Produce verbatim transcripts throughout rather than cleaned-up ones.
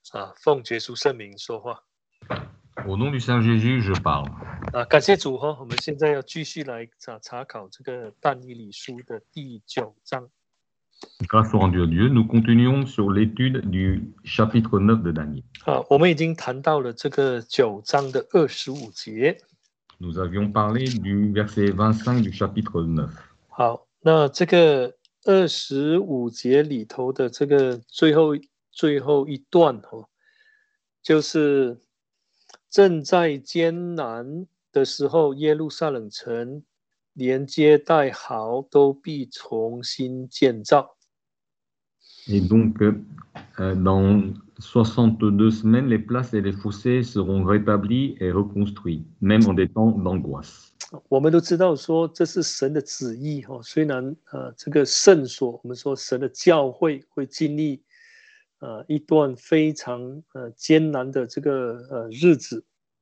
啊，奉耶稣圣名说话。 Au nom du Saint Jésus, je parle. 啊，感谢主哈，我们现在要继续来查查考这个但以理书的第九章。 Grâce au rendu à Dieu, nous continuons sur l'étude du chapitre neuf de Daniel. 啊，我们已经谈到了这个九章的二十五节。 Nous avions parlé du verset vingt-cinq du chapitre neuf. 好，那这个二十五节里头的这个最后最后一段哦，就是正在艰难的时候，耶路撒冷城连接带壕都必重新建造。 Et donc, euh, dans soixante-deux semaines, les places et les fossés seront rétablis et reconstruits, même en des temps d'angoisse. 我们都知道说这是神的旨意哈，虽然呃这个圣所，我们说神的教会会经历呃一段非常呃艰难的这个呃日子。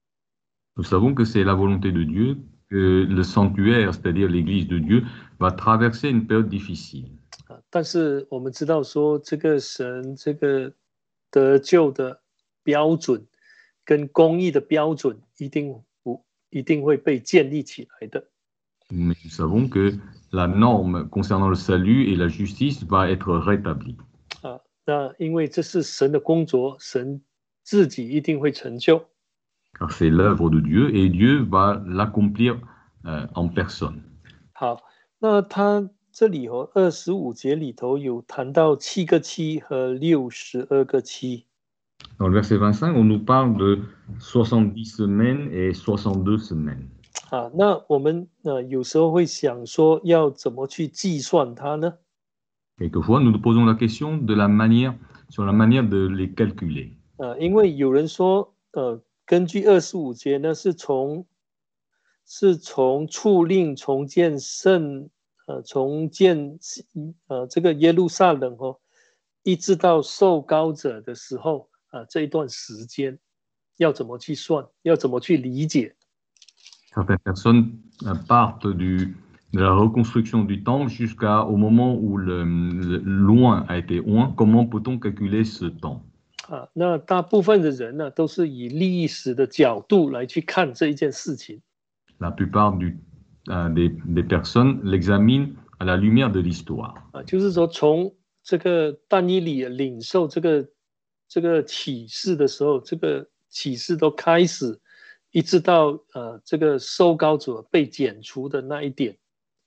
Nous savons que c'est la volonté de Dieu que le sanctuaire, c'est-à-dire l'Église de Dieu, va traverser une période difficile. 啊，但是我们知道说这个神这个得救的标准跟公义的标准一定不一定会被建立起来的。 Mais nous savons que la norme concernant le salut et la justice va être rétablie. 啊，那因为这是神的工作，神自己一定会成就。 Car c'est l'œuvre de Dieu et Dieu va l'accomplir euh, en personne. 好，那他这里哦，二十五节里头有谈到七个七和六十二个七。 Dans le verset vingt-cinq, on nous parle de soixante-dix semaines et soixante-deux semaines. 啊，那我们呃有时候会想说，要怎么去计算它呢？ Quelquefois, nous nous posons la question de la manière, sur la manière de les calculer. 呃，因为有人说，呃，根据二十五节呢，是从是从处令重建圣，呃，重建呃这个耶路撒冷哦，一直到受膏者的时候啊、呃，这一段时间要怎么去算，要怎么去理解？ Certaines personnes partent du, de la reconstruction du temple jusqu'au moment où le, le loin a été oint. Comment peut-on calculer ce temps? 啊，那大部分的人呢，都是以历史的角度来去看这一件事情。 La plupart du, euh, des, des personnes l'examinent à la lumière de l'histoire. 啊，就是说从这个但以理领受这个这个启示的时候，这个启示都开始，一直到呃这个受膏者被剪除的那一点。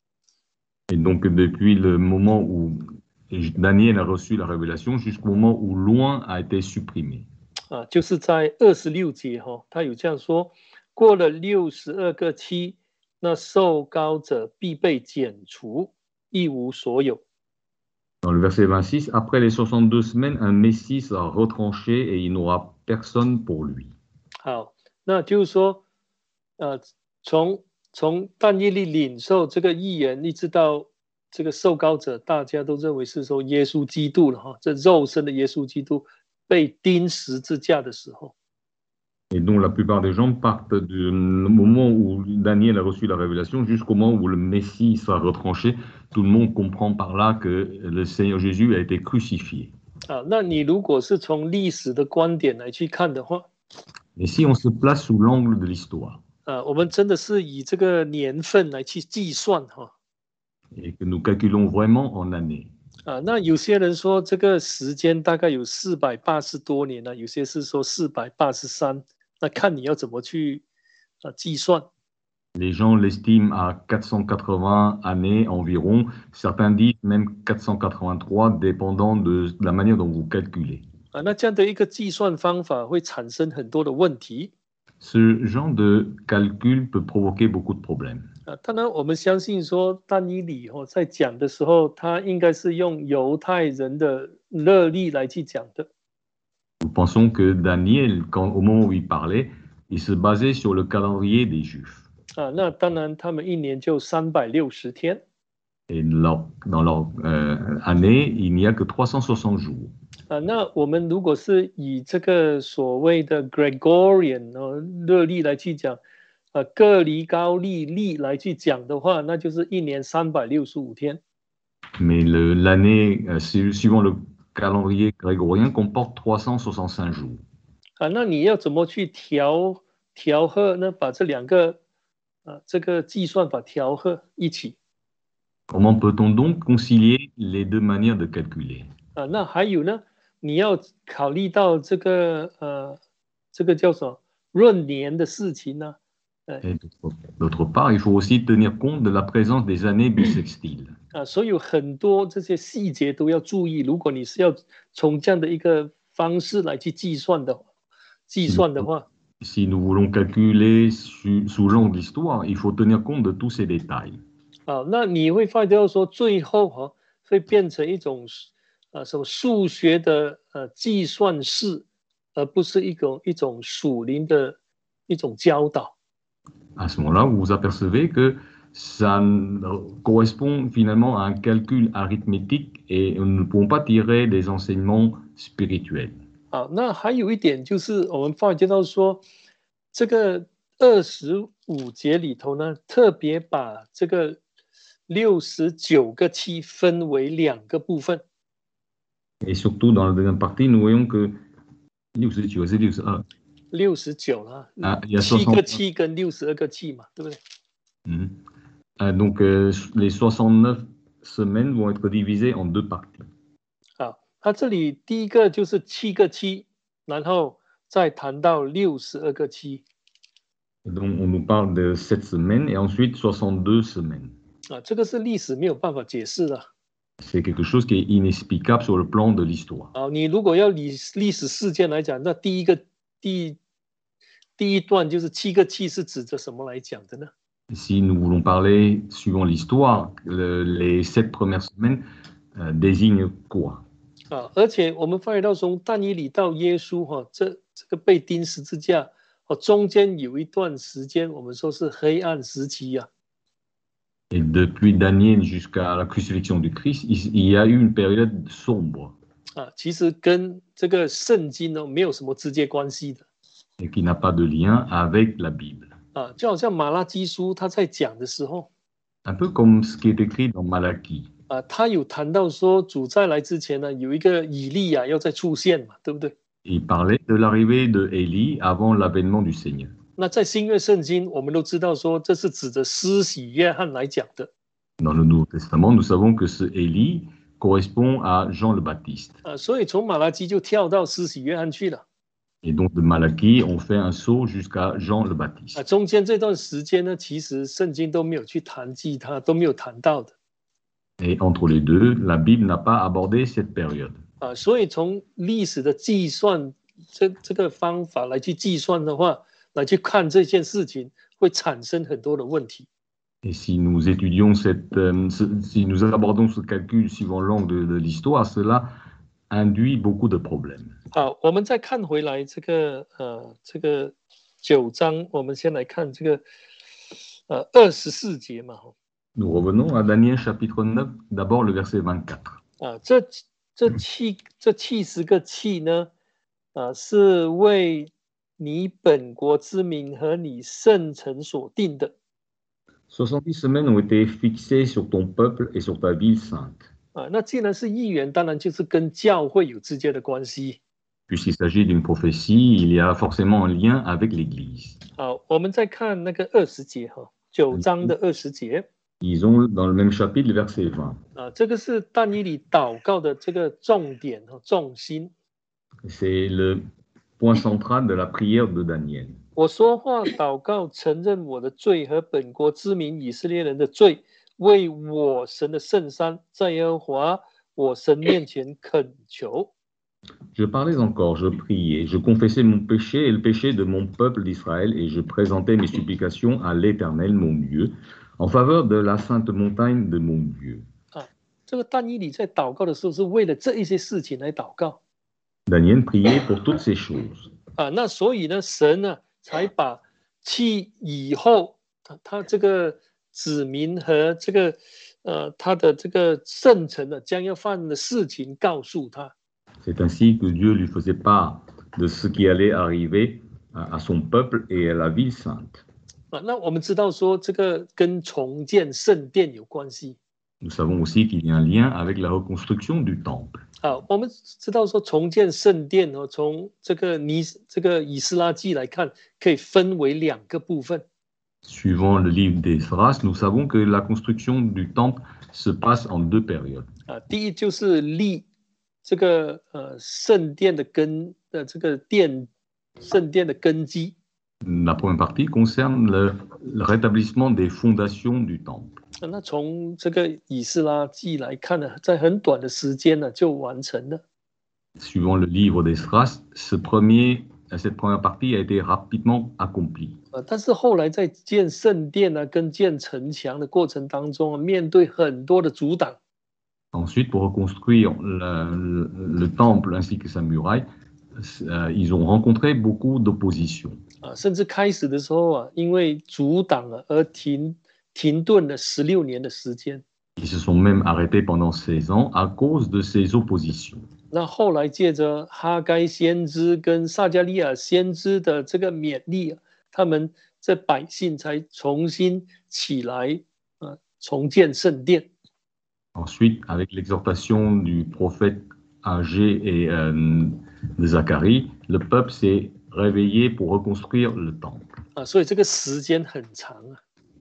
Et donc, depuis le moment où Daniel a reçu la révélation jusqu'au moment où loin a été supprimé. 啊，就是在二十六节哈、哦，他有这样说：过了六十二个期，那受膏者必被剪除，一无所有。 Dans le verset vingt-six, après les soixante-deux semaines, un Messie sera retranché et il n'aura personne pour lui. 好，那就是说，呃，从从但以理领受这个预言，一直到这个受膏者，大家都认为是说耶稣基督了哈，这肉身的耶稣基督被钉十字架的时候。 Et donc la plupart des gens partent du moment où Daniel a reçu la révélation jusqu'au moment où le Messie sera retranché. Tout le monde comprend par là que le Seigneur Jésus a été crucifié. 啊，那你如果是从历史的观点来去看的话， Et si on se place sous l'angle de l'histoire, 啊，我们真的是以这个年份来去计算哈。 et que nous calculons vraiment en années. 啊，那有些人说这个时间大概有四百八十多年了，有些是说四百八十三，那看你要怎么去啊计算。 Les gens l'estiment à quatre cent quatre-vingts années environ. Certains disent même quatre cent quatre-vingt-trois, dépendant de la manière dont vous calculez. 啊，那这样的一个计算方法会产生很多的问题。 Ce genre de calcul peut provoquer beaucoup de problèmes. 啊，当然我们相信说但以理哦在讲的时候，他应该是用犹太人的热历来去讲的。 Nous pensons que Daniel, quand, au moment où il parlait, il se basait sur le calendrier des Juifs. 啊，那当然他们一年就三百六十天。 Et leur, dans leur euh, année, il n'y a que trois cent soixante jours. 啊，那我们如果是以这个所谓的 Gregorian 哦热历来去讲，呃，各离高历历来去讲的话，那就是一年三百六十五天。 Mais le- l'année, euh, suivant le calendrier grégorien comporte trois cent soixante-cinq jours. 啊，那你要怎么去调调和呢？把这两个啊这个计算法调和一起 Comment peut-on donc concilier les deux manières de calculer? 啊？那还有呢，你要考虑到这个呃这个叫什么闰年的事情呢？ Et d'autre- d'autre part, il faut aussi tenir compte de la présence des années bissextiles. 啊，所以有很多这些细节都要注意。如果你是要从这样的一个方式来去计算的计 Si nous, 算的话， si nous voulons calculer su- sous l'angle d'histoire, il faut tenir compte de tous ces détails. 啊，那你会发觉到说最后哈、会变成一种呃什么数学的呃计算式，而不是一种一种属灵的一种教导。 À ce moment-là, vous vous apercevez que ça ne- correspond finalement à un calcul arithmétique et nous ne pouvons pas tirer des enseignements spirituels. 啊，那还有一点就是我们发觉到说，这个二十五节里头呢，特别把这个六十九个期分为两个部分。 Et surtout, dans la deuxième partie, nous voyons que六十九, c'est六十二. 六十九啦， Ah, il y a 七个 soixante-neuf. 期跟六十二个期嘛，对不对？ Mhm. Ah, donc, euh, les soixante-neuf semaines vont être divisées en deux parties. 啊，它这里第一个就是七个期，然后再谈到六十二个期。 Donc, on nous parle de sept semaines et ensuite soixante-deux semaines. 啊，这个是历史没有办法解释的。 C'est quelque chose qui est inexplicable sur le plan de l'histoire. 啊，你如果要历历史事件来讲，那第一个第第一段就是七个期是指着什么来讲的呢？ Si nous voulons parler suivant l'histoire, le- les sept premières semaines euh, désignent quoi? 啊，而且我们发觉到从但以理到耶稣哈、这这个被钉十字架，哦，中间有一段时间我们说是黑暗时期呀、 Et depuis Daniel jusqu'à la crucifixion du Christ, il, il y a eu une période sombre 啊，其实跟这个圣经呢没有什么直接关系的。 et qui n'a pas de lien avec la Bible. 啊，就好像马拉基书他在讲的时候， Un peu comme ce qui est écrit dans Malachie. 啊，他有谈到说主再来之前呢，有一个以利亚要再出现嘛，对不对？ Il parlait de l'arrivée de Élie avant l'avènement du Seigneur. 那在新约圣经，我们都知道说这是指着施洗约翰来讲的。 Dans le Nouveau Testament, nous savons que ce Élie correspond à Jean le Baptiste. 啊，所以从马拉基就跳到施洗约翰去了。 Et donc de Malachie, on fait un saut jusqu'à Jean le 啊， Baptiste. 中间这段时间呢，其实圣经都没有去谈及它，都没有谈到的。 Et entre les deux, la Bible n'a pas abordé cette période. 啊，所以从历史的计算这这个方法来去计算的话，来去看这件事情，会产生很多的问题。 Et si nous étudions cette, euh, ce- si nous abordons ce calcul suivant l'angle de, de l'histoire, cela induit beaucoup de problèmes. 好，我们再看回来这个呃这个九章，我们先来看这个呃二十四节嘛。 Nous revenons à Daniel chapitre neuf, d'abord le verset vingt-quatre. 啊，这这七这七十个七呢，啊，是为你本国之名和你圣城所定的。 soixante-dix semaines ont été fixées sur ton peuple et sur ta ville sainte. 啊，那既然是议员，当然就是跟教会有直接的关系。 Puisqu'il s'agit d'une prophétie, il y a forcément un lien avec l'Église. 好，我们再看那个二十节哈，九章的二十节 Ils ont dans le même chapitre le verset vingt. 啊，这个是但以理祷告的这个重点和重心。 C'est le point central de la prière de Daniel. 我说话祷告，承认我的罪和本国之民以色列人的罪，为我神的圣山，在耶和华我神面前恳求。 Je parlais encore, je priais, je confessais mon péché et le péché de mon peuple d'Israël, et je présentais mes supplications à l'Éternel, mon Dieu, en faveur de la sainte montagne de mon Dieu. 啊，这个但以理在祷告的时候，是为了这一些事情来祷告 Daniel priait pour toutes ces choses. 啊。那所以呢，神呢才把去以后他他这个子民和这个呃他的这个圣城呢将要犯的事情告诉他。 C'est ainsi que Dieu lui faisait part de ce qui allait arriver à, à son peuple et à la ville sainte. 啊，那我们知道说这个跟重建圣殿有关系。 Nous savons aussi qu'il y a un lien avec la reconstruction du temple. 好，我们知道说重建圣殿哦，从这个尼这个以斯拉记来看，可以分为两个部分。 Suivant le livre d'Esdras, nous savons que la construction du temple se passe en deux périodes. 啊，第一就是立这个呃圣殿的根的这个殿圣殿的根基。 La première partie concerne le, le rétablissement des fondations du temple. 那从这个以斯拉记来看呢，在很短的时间呢就完成了。 Suivant le livre d'Esdras, ce premier, cette première partie a été rapidement accomplie. 啊，但是后来在建圣殿呢，跟建城墙的过程当中，面对很多的阻挡。 Ensuite, pour reconstruire le, le, le temple ainsi que sa muraille, euh, ils ont rencontré beaucoup d'opposition. 啊，甚至开始的时候啊，因为阻挡了而停停顿了十六年的时间。 Ils se sont même arrêtés pendant seize ans à cause de ces oppositions. 那后来借着哈该先知跟撒迦利亚先知的这个勉励啊，他们这百姓才重新起来啊，重建圣殿。 Ensuite, avec l'exhortation du prophète Agé et euh, de Zacharie, le peuple s'est réveillé pour reconstruire le temple. 啊，所以这个时间很长啊。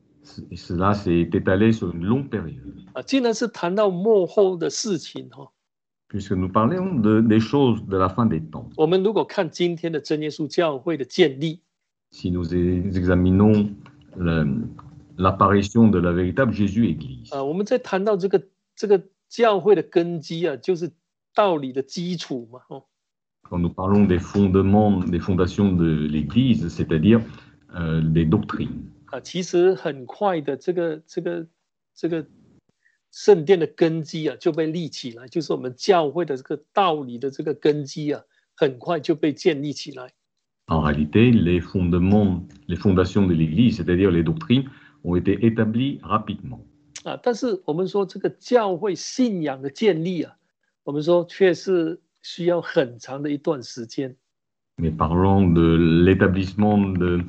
Et cela s'est étalé sur une longue période. 啊，既然是谈到末后的事情哈、哦， Puisque nous parlons de, des choses de la fin des temps. 我们如果看今天的真耶稣教会的建立， Si nous examinons le, l'apparition de la véritable Jésus-Église. 啊，我们在谈到这个这个教会的根基啊，就是道理的基础嘛，哦。 Quand nous parlons des fondements, des fondations de l'Église, c'est-à-dire euh, des doctrines. 啊，其实很快的，这个这个这个圣殿的根基啊就被立起来，就是我们教会的这个道理的这个根基啊，很快就被建立起来。 En réalité, les fondements, les fondations de l'Église, c'est-à-dire les doctrines, ont été établies rapidement. 啊，但是我们说这个教会信仰的建立啊，我们说却是需要很长的一段时间。 Mais parlons de l'établissement de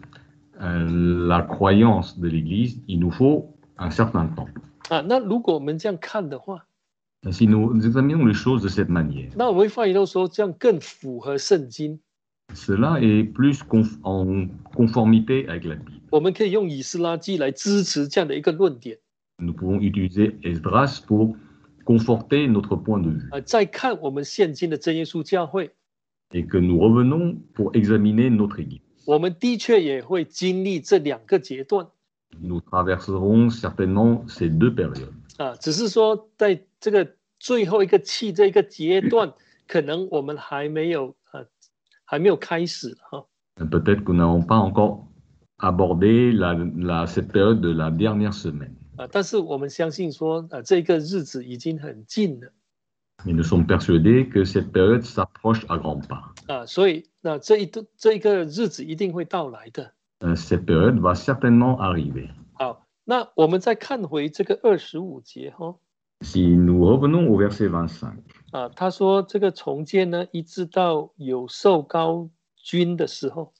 euh, la croyance de l'Église, il nous faut un certain temps. 啊，那如果我们这样看的话， Si nous examinons les choses de cette manière, 那我们会发现到说，这样更符合圣经。 cela est plus conf- en conformité avec la Bible. 我们可以用以斯拉记来支持这样的一个论点。 Nous pouvons utiliser Esdras pour conforter notre point de vue 啊，再看我们现今的真耶稣教会， et que nous revenons pour examiner notre Église. 我们的确也会经历这两个阶段。 Nous traverserons certainement ces deux périodes. 啊，只是说在这个最后一个期这一个阶段，可能我们还没有呃还没有开始哈。 Peut-être que nous n'avons pas encore abordé la, la, cette période de la dernière semaine. 啊，但是我们相信说啊，这个日子已经很近了。 Mais nous sommes persuadés que cette période s'approche à grands pas. 啊，所以那这一这一个日子一定会到来的。 Cette période va certainement arriver. 好，那我们再看回这个二十五节哈。 Si nous revenons au verset vingt-cinq, 啊，他说这个重建呢，一直到有受膏君的时候。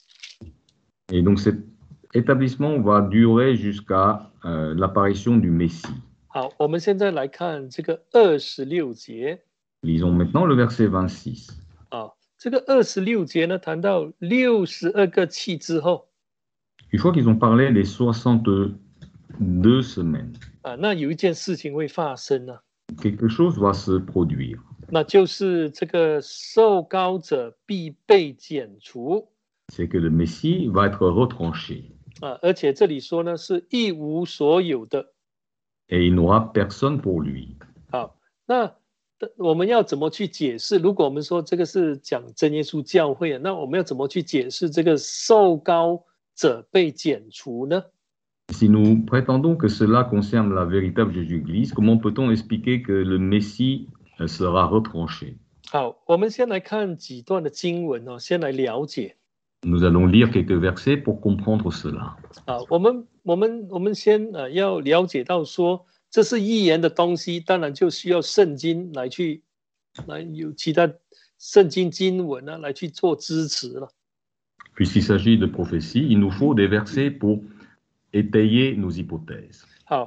et donc cet établissement va durer jusqu'à euh, l'apparition du Messie. 好，我们现在来看这个二十六节。 Lisons maintenant le verset vingt-six. 啊，这个二十六节呢，谈到六十二个期之后。 Une fois qu'ils ont parlé des soixante-deux semaines, 啊，那有一件事情会发生呢、啊， quelque chose va se produire. 那就是这个受膏者必被剪除。 C'est que le Messie va être retranché. 啊，而且这里说呢，是一无所有的。 Et il n'aura personne pour lui. 好，那我们要怎么去解释？如果我们说这个是讲真耶稣教会啊，那我们要怎么去解释这个受膏者被剪除呢？ Si nous prétendons que cela concerne la véritable Jésus-Église, comment peut-on expliquer que le Messie sera retranché? 好，我们先来看几段的经文哦，先来了解。 Nous allons lire quelques versets pour comprendre cela. 啊，我们我们我们先呃要了解到说，这是预言的东西，当然就需要圣经来去来有其他圣经经文啊来去做支持了。 Puisqu'il s'agit de prophétie, il nous faut des versets pour étayer nos hypothèses. 好，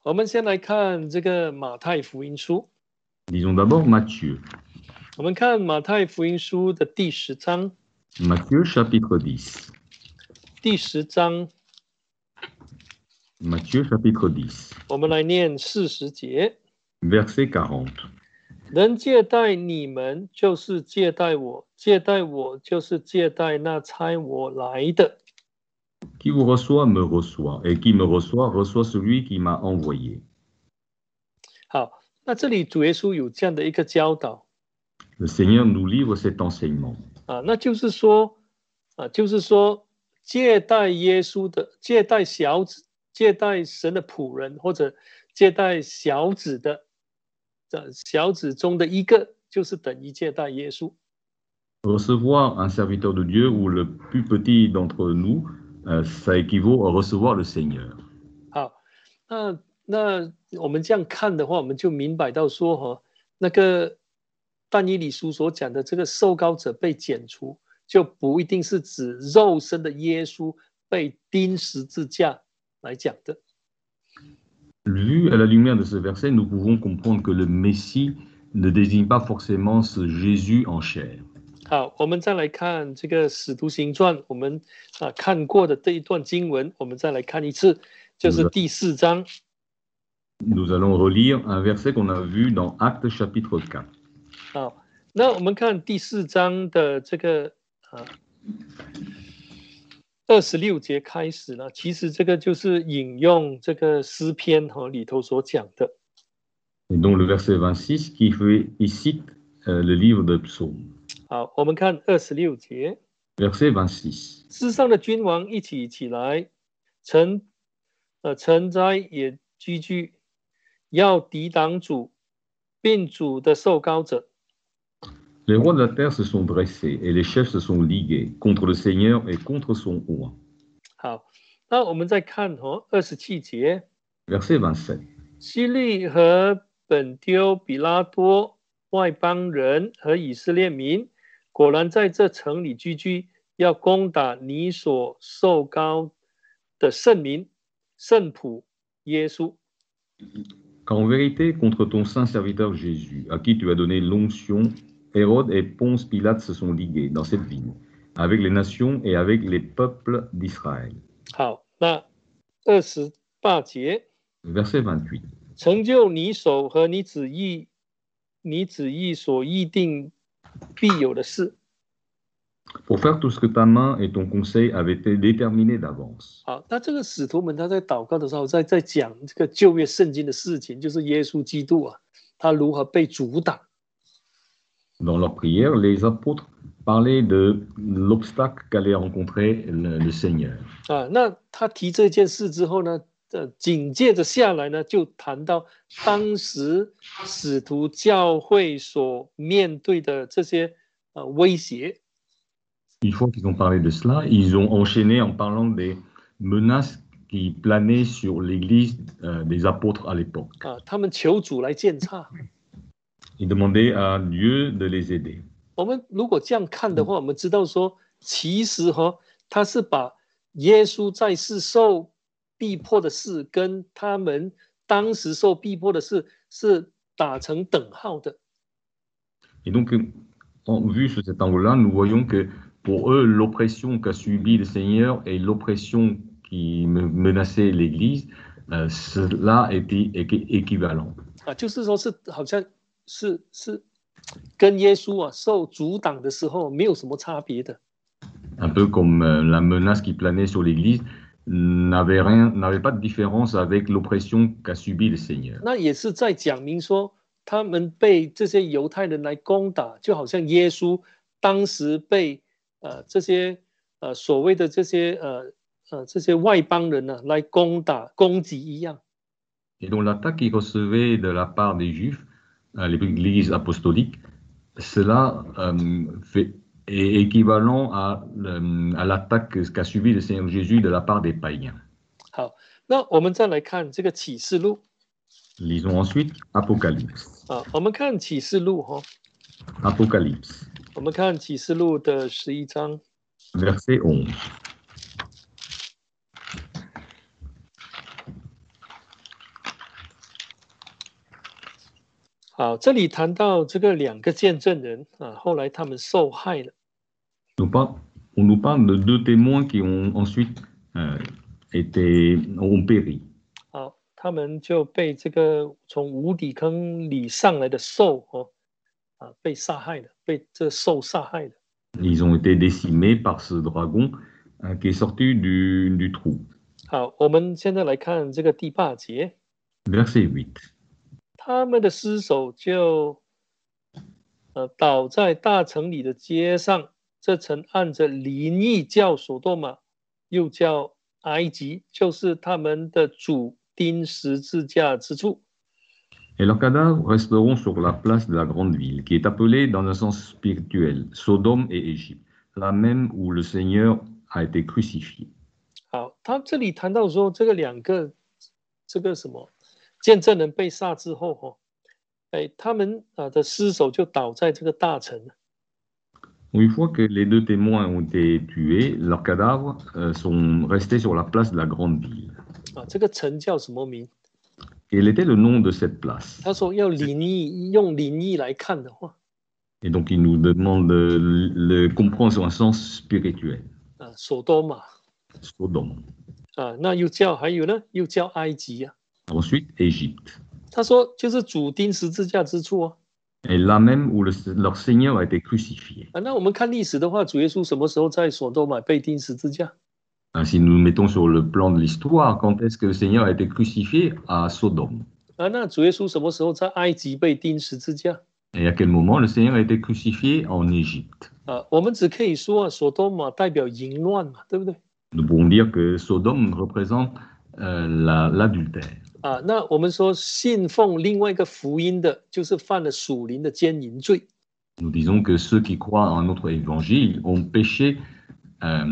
我们先来看这个马太福音书。 Lisons d'abord Matthieu. 我们看马太福音书的第十章。 Matthieu chapitre dix. 第十章。 Matthieu chapitre dix. 我们来念四十节。 Verset quarante. 人借贷你们，就是借贷我；借贷我，就是借贷那差我来的。 Qui vous reçoit me reçoit, et qui me reçoit reçoit celui qui m'a envoyé. 好，那这里主耶稣有这样的一个教导。 Le Seigneur nous livre cet enseignement. 啊，那就是说，啊，就是说，借贷耶稣的，借贷小子，借贷神的仆人，或者借贷小子的，这小子中的一个，就是等于借贷耶稣。 Recevoir un serviteur de Dieu ou le plus petit d'entre nous, euh, ça équivaut à recevoir le Seigneur. 好，那那我们这样看的话，我们就明白到说，哈，那个但以理书所讲的这个受膏者被剪除，就不一定是指肉身的耶稣被钉十字架来讲的。 Vu à la lumière de ce verset, nous pouvons comprendre que le Messie ne désigne pas forcément ce Jésus en chair. 好，我们再来看这个使徒行传，我们啊看过的这一段经文，我们再来看一次，就是第四章。 Nous allons relire un verset qu'on a vu dans Actes chapitre quatre. 好，那我们看第四章的这个啊二十六节开始呢，其实这个就是引用这个诗篇和里头所讲的。 Et donc le verset vingt-six qui fait ici euh, le livre de Psaumes. 好，我们看二十六节。 Verset vingt-six. 世上的君王一起起来，臣呃臣宰也居居，要抵挡主，并主的受膏者。 Les rois de la terre se sont dressés et les chefs se sont ligués contre le Seigneur et contre son roi. 好，那我们再看哦，二十七节。 Verset vingt-sept. 希律和本丢比拉多外邦人和以色列民，果然在这城里居居，要攻打你所受膏的圣民、圣仆耶稣。 Car en vérité, contre ton saint serviteur Jésus, à qui tu as donné l'onction, Hérode et Ponce Pilate se sont ligués dans cette ville, avec les nations et avec les peuples d'Israël. 好，那二十八节。 Verset vingt-huit. 成就你手和你旨意，你旨意所议定必有的事。 Pour faire tout ce que ta main et ton conseil avaient été déterminés d'avance. 好，那这个使徒们他在祷告的时候，在在讲这个旧约圣经的事情，就是耶稣基督啊，他如何被阻挡。 Dans leur prière, les apôtres parlaient de l'obstacle qu'allait rencontrer le, le Seigneur. 啊，那他提这件事之后呢，呃，紧接着下来呢，就谈到当时使徒教会所面对的这些呃威胁。 Une fois qu'ils ont parlé de cela, ils ont enchaîné en parlant des menaces qui planaient sur l'Église euh, des apôtres à l'époque. 啊，他们求主来鉴察。 Ils demandaient à Dieu de les aider. 我们如果这样看的话，我们知道说，其实哈、哦，他是把耶稣在世受逼迫的事，跟他们当时受逼迫的事是打成等号的。 Et donc, en vue sous cet angle-là, nous voyons que pour eux, l'oppression qu'a subie le Seigneur et l'oppression qui menaçait l'Église, euh, cela était équivalent. 啊，就是说是好像是是跟耶稣啊受阻挡的时候没有什么差别的。 Un peu comme euh, la menace qui planait sur l'Église n'avait rien, n'avait pas de différence avec l'oppression qu'a subie le Seigneur. 那也是在讲明说，他们被这些犹太人来攻打，就好像耶稣当时被呃这些呃所谓的这些呃呃这些外邦人呢、啊、来攻打攻击一样。 Et donc l'attaque qu'ils recevaient de la part des Juifs, euh, l'Église apostolique, cela euh, fait, est équivalent à, à l'attaque qu'a subi le Seigneur Jésus de la part des païens. 好，那我们再来看这个启示录。 Lisons ensuite Apocalypse. 啊，我们看启示录哈、 哦。Apocalypse. 我们看启示录的十一章。 Verset onze. 好，这里谈到这个两个见证人啊，后来他们受害了。 On, parle, on nous parle de deux témoins qui ont ensuite euh, été, ont péri. 好，他们就被这个从无底坑里上来的兽哦，啊，被杀害了，被这兽杀害了。 Ils ont été décimés par ce dragon euh, qui est sorti du, du trou. 好，我们现在来看这个第八节。 Verset huit. 他们的尸首就呃倒在大城里的街上，这城按着灵意叫所多玛，又叫埃及，就是他们的主钉十字架之处。 Et leurs cadavres resteront sur la place de la grande ville, qui est appelée dans un sens spirituel Sodome et Égypte, là même où le Seigneur a été crucifié. 好，他这里谈到说，这个两个这个什么见证人被杀之后，哈、哦，哎，他们啊的尸首就倒在这个大城。 Une fois que les deux témoins ont été tués, leurs cadavres euh, sont restés sur la place de la grande ville. 啊，这个城叫什么名？ Quel était le nom de cette place? 他说要灵意，用灵意来看的话， Et donc il nous demande de le comprendre sur un sens spirituel. 啊，所多玛， Sodome. 啊，那又叫还有呢，又叫埃及啊。 Ensuite, Égypte. 他说就是主钉十字架之处啊。 Et là même où le, leur Seigneur a été crucifié. 啊，那我们看历史的话，主耶稣什么时候在所多玛被钉十字架？ Si nous nous mettons sur le plan de l'histoire, quand est-ce que le Seigneur a été crucifié? À Sodome. 啊，那主耶稣什么时候在埃及被钉十字架？ Et à quel moment le Seigneur a été crucifié? En Égypte. 啊，我们只可以说啊，所多玛代表淫乱嘛，对不对？ Nous pouvons dire que Sodome représente euh, la, l'adultère. 啊，那我们说信奉另外一个福音的，就是犯了属灵的奸淫罪。 Nous disons que ceux qui croient en notre évangile ont péché, euh,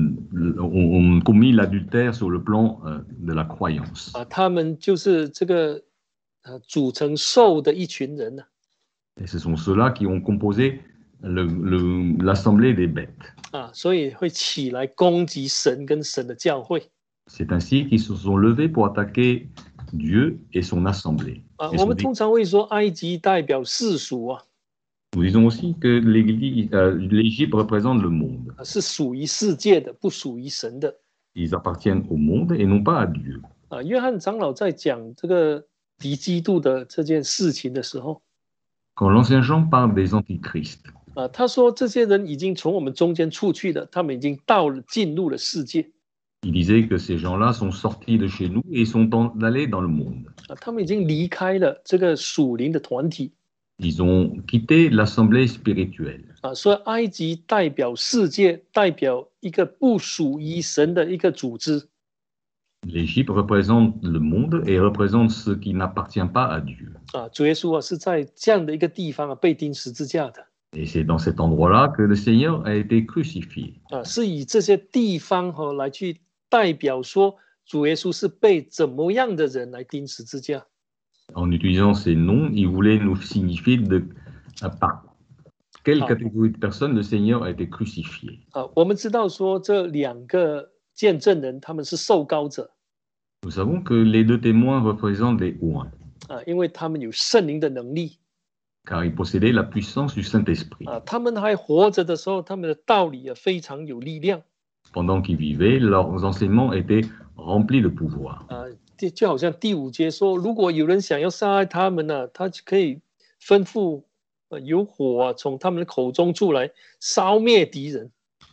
ont, ont commis l'adultère sur le plan euh, de la croyance. 啊，他们就是这个呃组成兽的一群人呢、 Et ce sont ceux-là qui ont composé le, le, l'assemblée des bêtes. 啊，所以会起来攻击神跟神的教会。 C'est ainsi qu'ils se sont levés pour attaquer Dieu et son assemblée. 啊， Et 我 son 们通常会说埃及代表世俗啊， Nous disons aussi que l'Église, euh, l'Égypte représente le monde. 啊是属于世界的，不属于神的。 Ils appartiennent au monde et non pas à Dieu. 啊，约翰长老在讲这个敌基督的这件事情的时候， Quand l'ancien Jean parle des antichrists, 啊，他说这些人已经从我们中间出去了，他们已经到了进入了世界。 il disait que ces gens-là sont sortis de chez nous et sont en, allés dans le monde. 啊，他们已经离开了这个属灵的团体。 Ils ont quitté l'assemblée spirituelle. 啊，所以埃及代表世界，代表一个不属于神的一个组织。 L'Égypte représente le monde et représente ce qui n'appartient pas à Dieu. 啊，主耶稣啊是在这样的一个地方啊被钉十字架的。 Et c'est dans cet endroit-là que le Seigneur a été crucifié. 啊，是以这些地方哈、哦、来去代表说主耶稣是被怎么样的人来钉十字架。 En utilisant ces noms, il voulait nous signifier de, par quelle Ah. catégorie de personnes le Seigneur a été crucifié. 啊，我们知道说这两个见证人他们是受膏者 Nous savons que les deux témoins représentent les oints, 啊，因为他们有圣灵的能力 car ils possédaient la puissance du Saint-Esprit. 啊，他们还活着的时候，他们的道理啊非常有力量 Pendant qu'ils vivaient, leurs enseignements étaient remplis de pouvoir. 啊，就就好像第五节说，如果有人想要杀害他们呢、啊，他就可以吩咐呃有火啊从他们的口中出来烧灭敌人。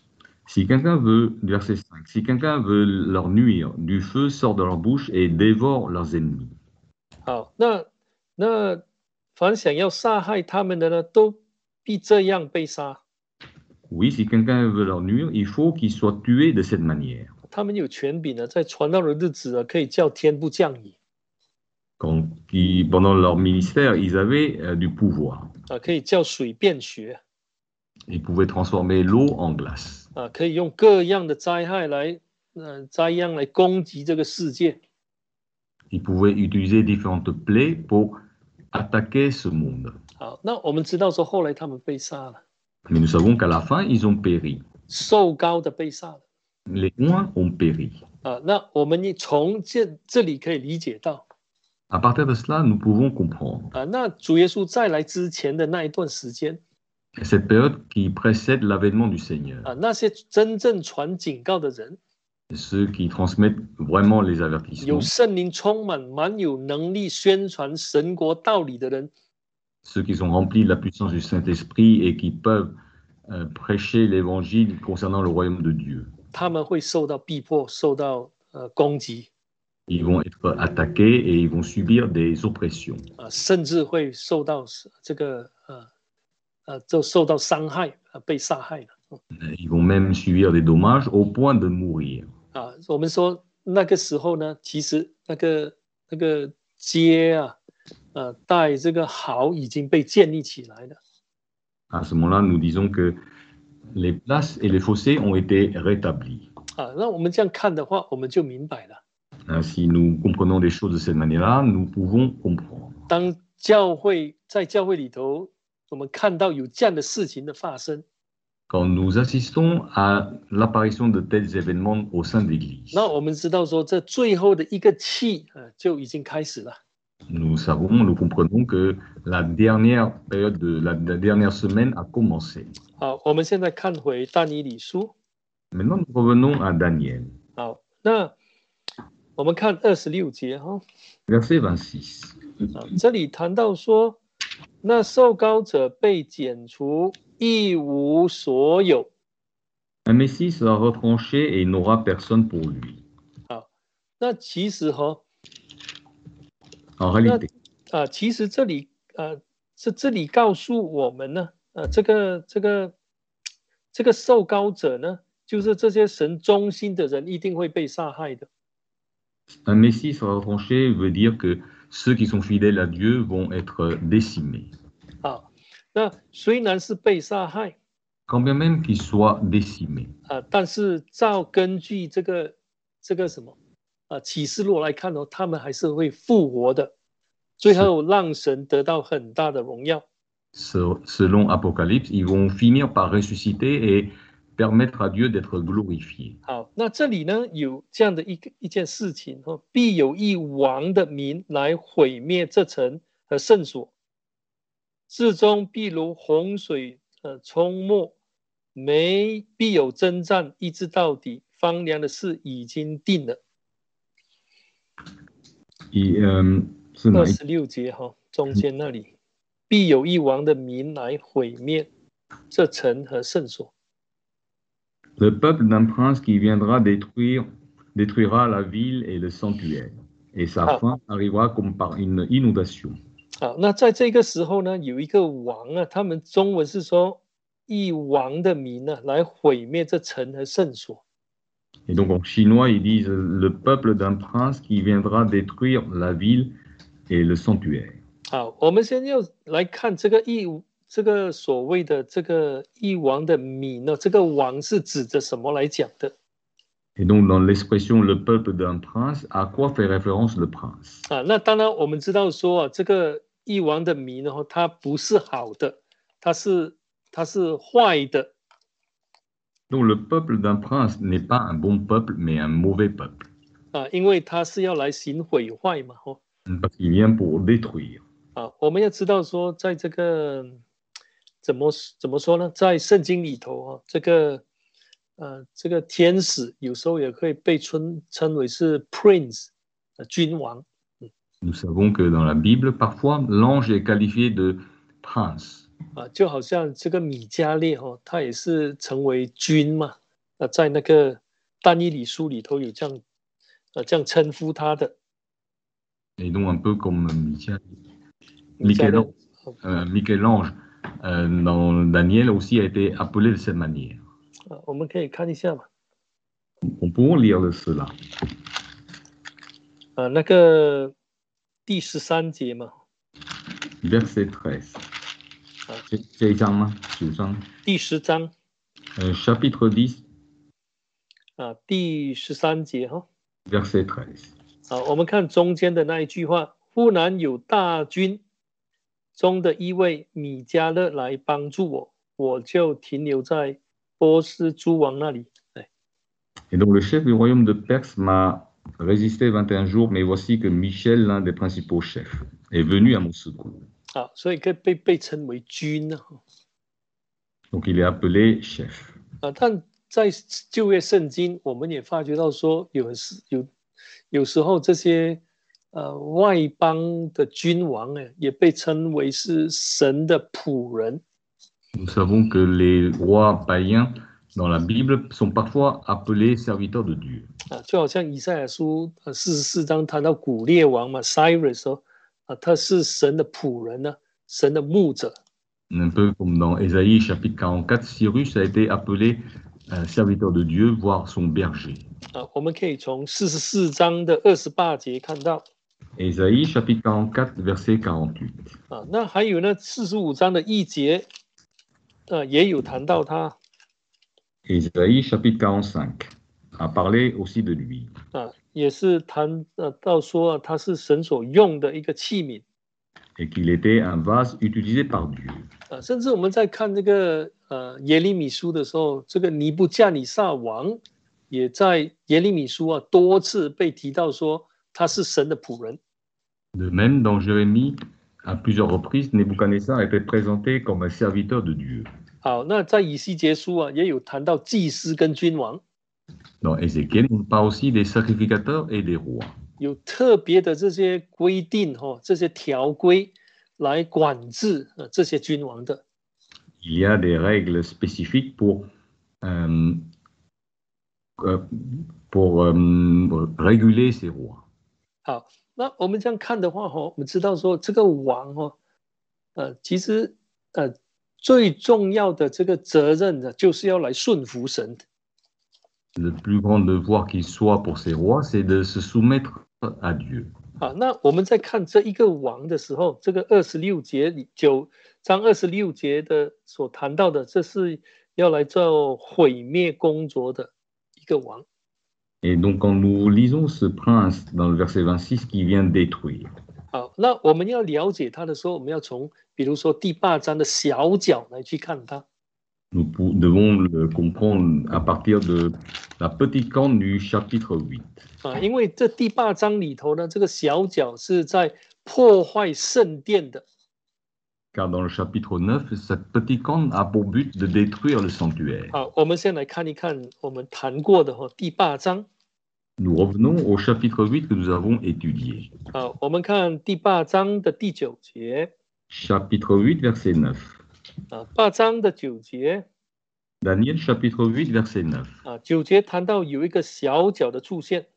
Si quelqu'un veut, verset cinq, si quelqu'un veut leur nuire, du feu sort de leur bouche et dévore leurs ennemis. 好，那那凡想要杀害他们的呢，都必这样被杀。 Oui, si quelqu'un veut leur nuire, il faut qu'ils soient tués de cette manière. 他们有权柄呢，在传道的日子啊，可以叫天不降雨 Quand, qui, pendant leur ministère, ils avaient euh, du pouvoir. 啊，可以叫水变血 Ils pouvaient transformer l'eau en glace. 啊，可以用各样的灾害来，呃，灾殃来攻击这个世界 Ils pouvaient utiliser différentes plaies pour attaquer ce monde. 好，那我们知道说后来他们被杀了， Mais nous savons qu'à la fin, ils ont péri. 受膏的被杀了 Les oints ont péri. 啊。那我们从这这里可以理解到 À partir de cela, nous pouvons comprendre 啊，那主耶稣再来之前的那一段时间 cette période qui précède l'avènement du Seigneur, 啊，那些真正传警告的人， ceux qui transmettent vraiment les 有 avertissements, 圣灵充满、蛮有能力宣传神国道理的人， ceux qui sont remplis de la puissance du Saint-Esprit et qui peuvent euh, prêcher l'évangile concernant le royaume de Dieu. 他们会受到逼迫，受到呃攻击 Ils vont être attaqués et ils vont subir des oppressions. 啊，甚至会受到这个呃呃，就受到伤害啊，被杀害了 Ils vont même subir des dommages au point de mourir. 啊。我们说那个时候呢，其实那个那个街啊，呃，带这个壕已经被建立起来了。 À ce moment-là, nous disons que les places et les fossés ont été rétablis. 啊，那我们这样看的话，我们就明白了。 Hein, si nous comprenons des choses de cette manière-là, nous pouvons comprendre. 当教会在教会里头，我们看到有这样的事情的发生， Quand nous assistons à l'apparition de tels événements au sein de l'Église, 那我们知道说，这最后的一个气啊，就已经开始了。 nous savons, nous comprenons que la dernière période de la, la dernière semaine a commencé. 好，我们现在看回但以理书。 Maintenant, nous revenons à Daniel, 好，那我们看二十六节哈， verset vingt-six. 啊，这里谈到说，那受膏者被剪除，一无所有。 Un Messie sera retranché et il n'aura personne pour lui. 好，那其实哈， En réalité, 啊，其实这里啊，这这里告诉我们呢，啊，这个这个这个受膏者呢，就是这些神忠心的人一定会被杀害的。 un Messie sera retranché veut dire que ceux qui sont fidèles à Dieu vont être décimés. 好，那虽然是被杀害 Quand bien même qu'ils soient décimés, 啊，但是照根据这个这个什么啊启示录来看哦，他们还是会复活的，最后让神得到很大的荣耀。 Se- selon Apocalypse, ils vont finir par ressusciter et permettre à Dieu d'être glorifié. 好，那这里呢有这样的一个一件事情哦，必有一王的民来毁灭这城和圣所，至终必如洪水呃冲没，没必有征战，一直到底，荒凉的事已经定了。 Et, euh, c'est 二 nice. 十六节哈、哦，中间那里，必有一王的民来毁灭这城和圣所。 Le peuple d'un prince qui viendra détruire, détruira la ville et le sanctuaire, et sa Ah. fin arrivera comme par une inondation. 好，那在这个时候呢，有一个王啊，他们中文是说一王的民呢、啊，来毁灭这城和圣所。 Et donc en chinois, ils disent le peuple d'un prince qui viendra détruire la ville et le sanctuaire. 好，我们先要来看这个一这个所谓的这个一王的民呢，这个王是指着什么来讲的？ Et donc dans l'expression le peuple d'un prince, à quoi fait référence le prince? 啊，那当然我们知道说啊，这个一王的民呢，它不是好的，它是它是坏的。 Donc le peuple d'un prince n'est pas un bon peuple, mais un mauvais peuple. 啊，因为它是要来行毁坏嘛，吼。 Parce qu'il vient pour détruire. 啊，我们要知道说，在这个怎么怎么说呢？在圣经里头啊，这个呃，这个天使有时候也可以被称称为是 prince， 呃，君王。 Nous savons que dans la Bible, parfois, l'ange est qualifié de prince. 啊，就好像这个米迦列哦，他也是成为君嘛。啊，在那个但以理书里头有这样，呃，这样称呼他的。 Et donc un peu comme Michel- 米迦列 Michel-Ange, euh, Michel-Ange, euh, dans Daniel aussi a été appelé de cette manière. 啊，我们可以看一下嘛。 On peut lire de cela. 啊，那个第十三节嘛。 Verset treize. Ah. C'est- c'est les armes, c'est les armes. 第十章 Euh, chapitre dix, 啊，第十三节哈。 verset treize. 好，我们看中间的那一句话：忽然有大军中的一位米迦勒来帮助我，我就停留在波斯诸王那里。哎， Et donc le chef du royaume de Perse m'a Résistez vingt et un jours, mais voici que Michel, l'un des principaux chefs, est venu à mon secours. 啊，所以可以被被称为君呢。 Donc il est appelé chef. 啊，但在旧约圣经，我们也发觉到说，有时有有时候这些呃外邦的君王呢，也被称为是神的仆人。 Nous savons que les rois païens dans la Bible sont parfois appelés serviteurs de Dieu. 啊，就好像以赛亚书呃四十四章谈到古列王嘛 ，Cyrus 说啊，他是神的仆人呢，神的牧者。 Un peu comme dans Ésaïe chapitre quarante-quatre, Cyrus a été appelé euh, serviteur de Dieu, voire son berger. 啊，我们可以从四十四章的二十八节看到。 Ésaïe chapitre quarante-quatre, verset quarante-huit. 啊，那还有呢，四十五章的一节，呃，也有谈到他。 Ésaïe chapitre quarante-cinq a parlé aussi de lui. 啊，也是谈呃到说、啊、他是神所用的一个器皿。 Et qu'il était un vase utilisé par Dieu. 啊，甚至我们在看这个呃耶利米书的时候，这个尼布甲尼撒王也在耶利米书啊多次被提到说他是神的仆人。 De même, dans Jérémie, à plusieurs reprises, Nebuchadnezzar était présenté comme un serviteur de Dieu. 好，那在以西结书啊也有谈到祭司跟君王。 Dans Ézéchiel, on parle aussi des sacrificateurs et des rois. 有特别的这些规定哈、哦，这些条规来管制呃这些君王的。 Il y a des règles spécifiques pour, euh, euh, pour euh, réguler ces rois. 好，那我们这样看的话哈、哦，我们知道说这个王哈、哦，呃，其实呃最重要的这个责任呢，就是要来顺服神。 Le plus grand devoir qu'il soit pour ces rois, c'est de se soumettre à Dieu. 好，那我们在看这一个王的时候，这个二十六节里九章二十六节的所谈到的，这是要来做毁灭工作的一个王。 Et donc, quand nous lisons ce prince dans le verset vingt-six qui vient détruire, 好，那我们要了解他的时候，我们要从比如说第八章的小角来去看他。 nous pou- devons le comprendre à partir de la petite corne du chapitre huit. 啊，因为这第八章里头呢，这个小角是在破坏圣殿的。 Car dans le chapitre neuf, cette petite corne a pour but de détruire le sanctuaire. 好，我们先来看一看我们谈过的哈、哦、第八章。 Nous revenons au chapitre huit que nous avons étudié. 好，我们看第八章的第九节。 Chapitre huit, verset neuf. 啊，八章的九节。 Daniel, chapitre huit, verset neuf. 啊，九节谈到有一个小角的出现。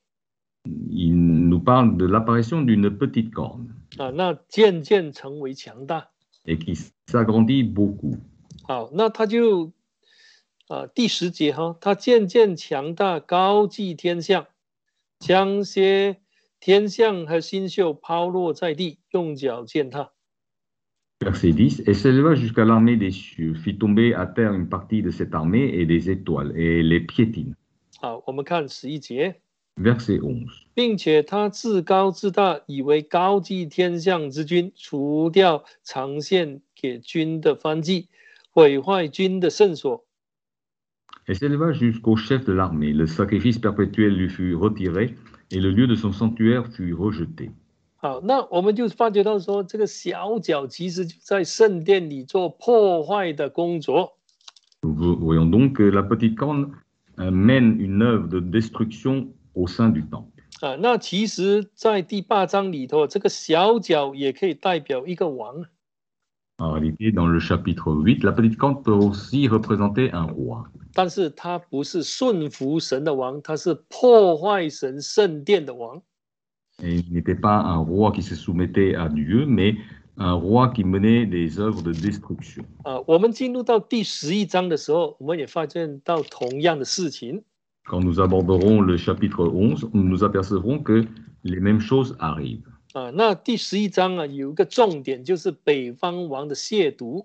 Il nous parle de l'apparition d'une petite corne 啊，那渐渐成为强大。 et qui s'agrandit beaucoup. 好，那他就啊第十节哈，他渐渐强大，高跻天象，将些天象和星宿抛落在地，用脚践踏。 Verset dix, et s'éleva jusqu'à l'armée des cieux, fit tomber à terre une partie de cette armée et des étoiles, et les piétine. 好，我们看十一节， Verset onze. 并且他自高自大，以为高跻天象之君，除掉长线给军的番祭，毁坏军的圣所。 Et s'éleva jusqu'au chef de l'armée. Le sacrifice perpétuel lui fut retiré, et le lieu de son sanctuaire fut rejeté. 好，那我们就发觉到说，这个小角其实就在圣殿里做破坏的工作。 Nous voyons donc que la petite corne euh, mène une œuvre de destruction au sein du temple. 啊，那其实，在第八章里头，这个小角也可以代表一个王。 En réalité, dans le chapitre huit, la petite corne peut aussi représenter un roi. 但是他不是顺服神的王，他是破坏神圣殿的王。 Et il n'était pas un roi qui se soumettait à Dieu, mais un roi qui menait des œuvres de destruction. 啊，我们进入到第十一章的时候，我们也发现到同样的事情。 Quand nous aborderons le chapitre onze, nous nous apercevrons que les mêmes choses arrivent. 啊，那第十一章啊，有一个重点就是北方王的亵渎。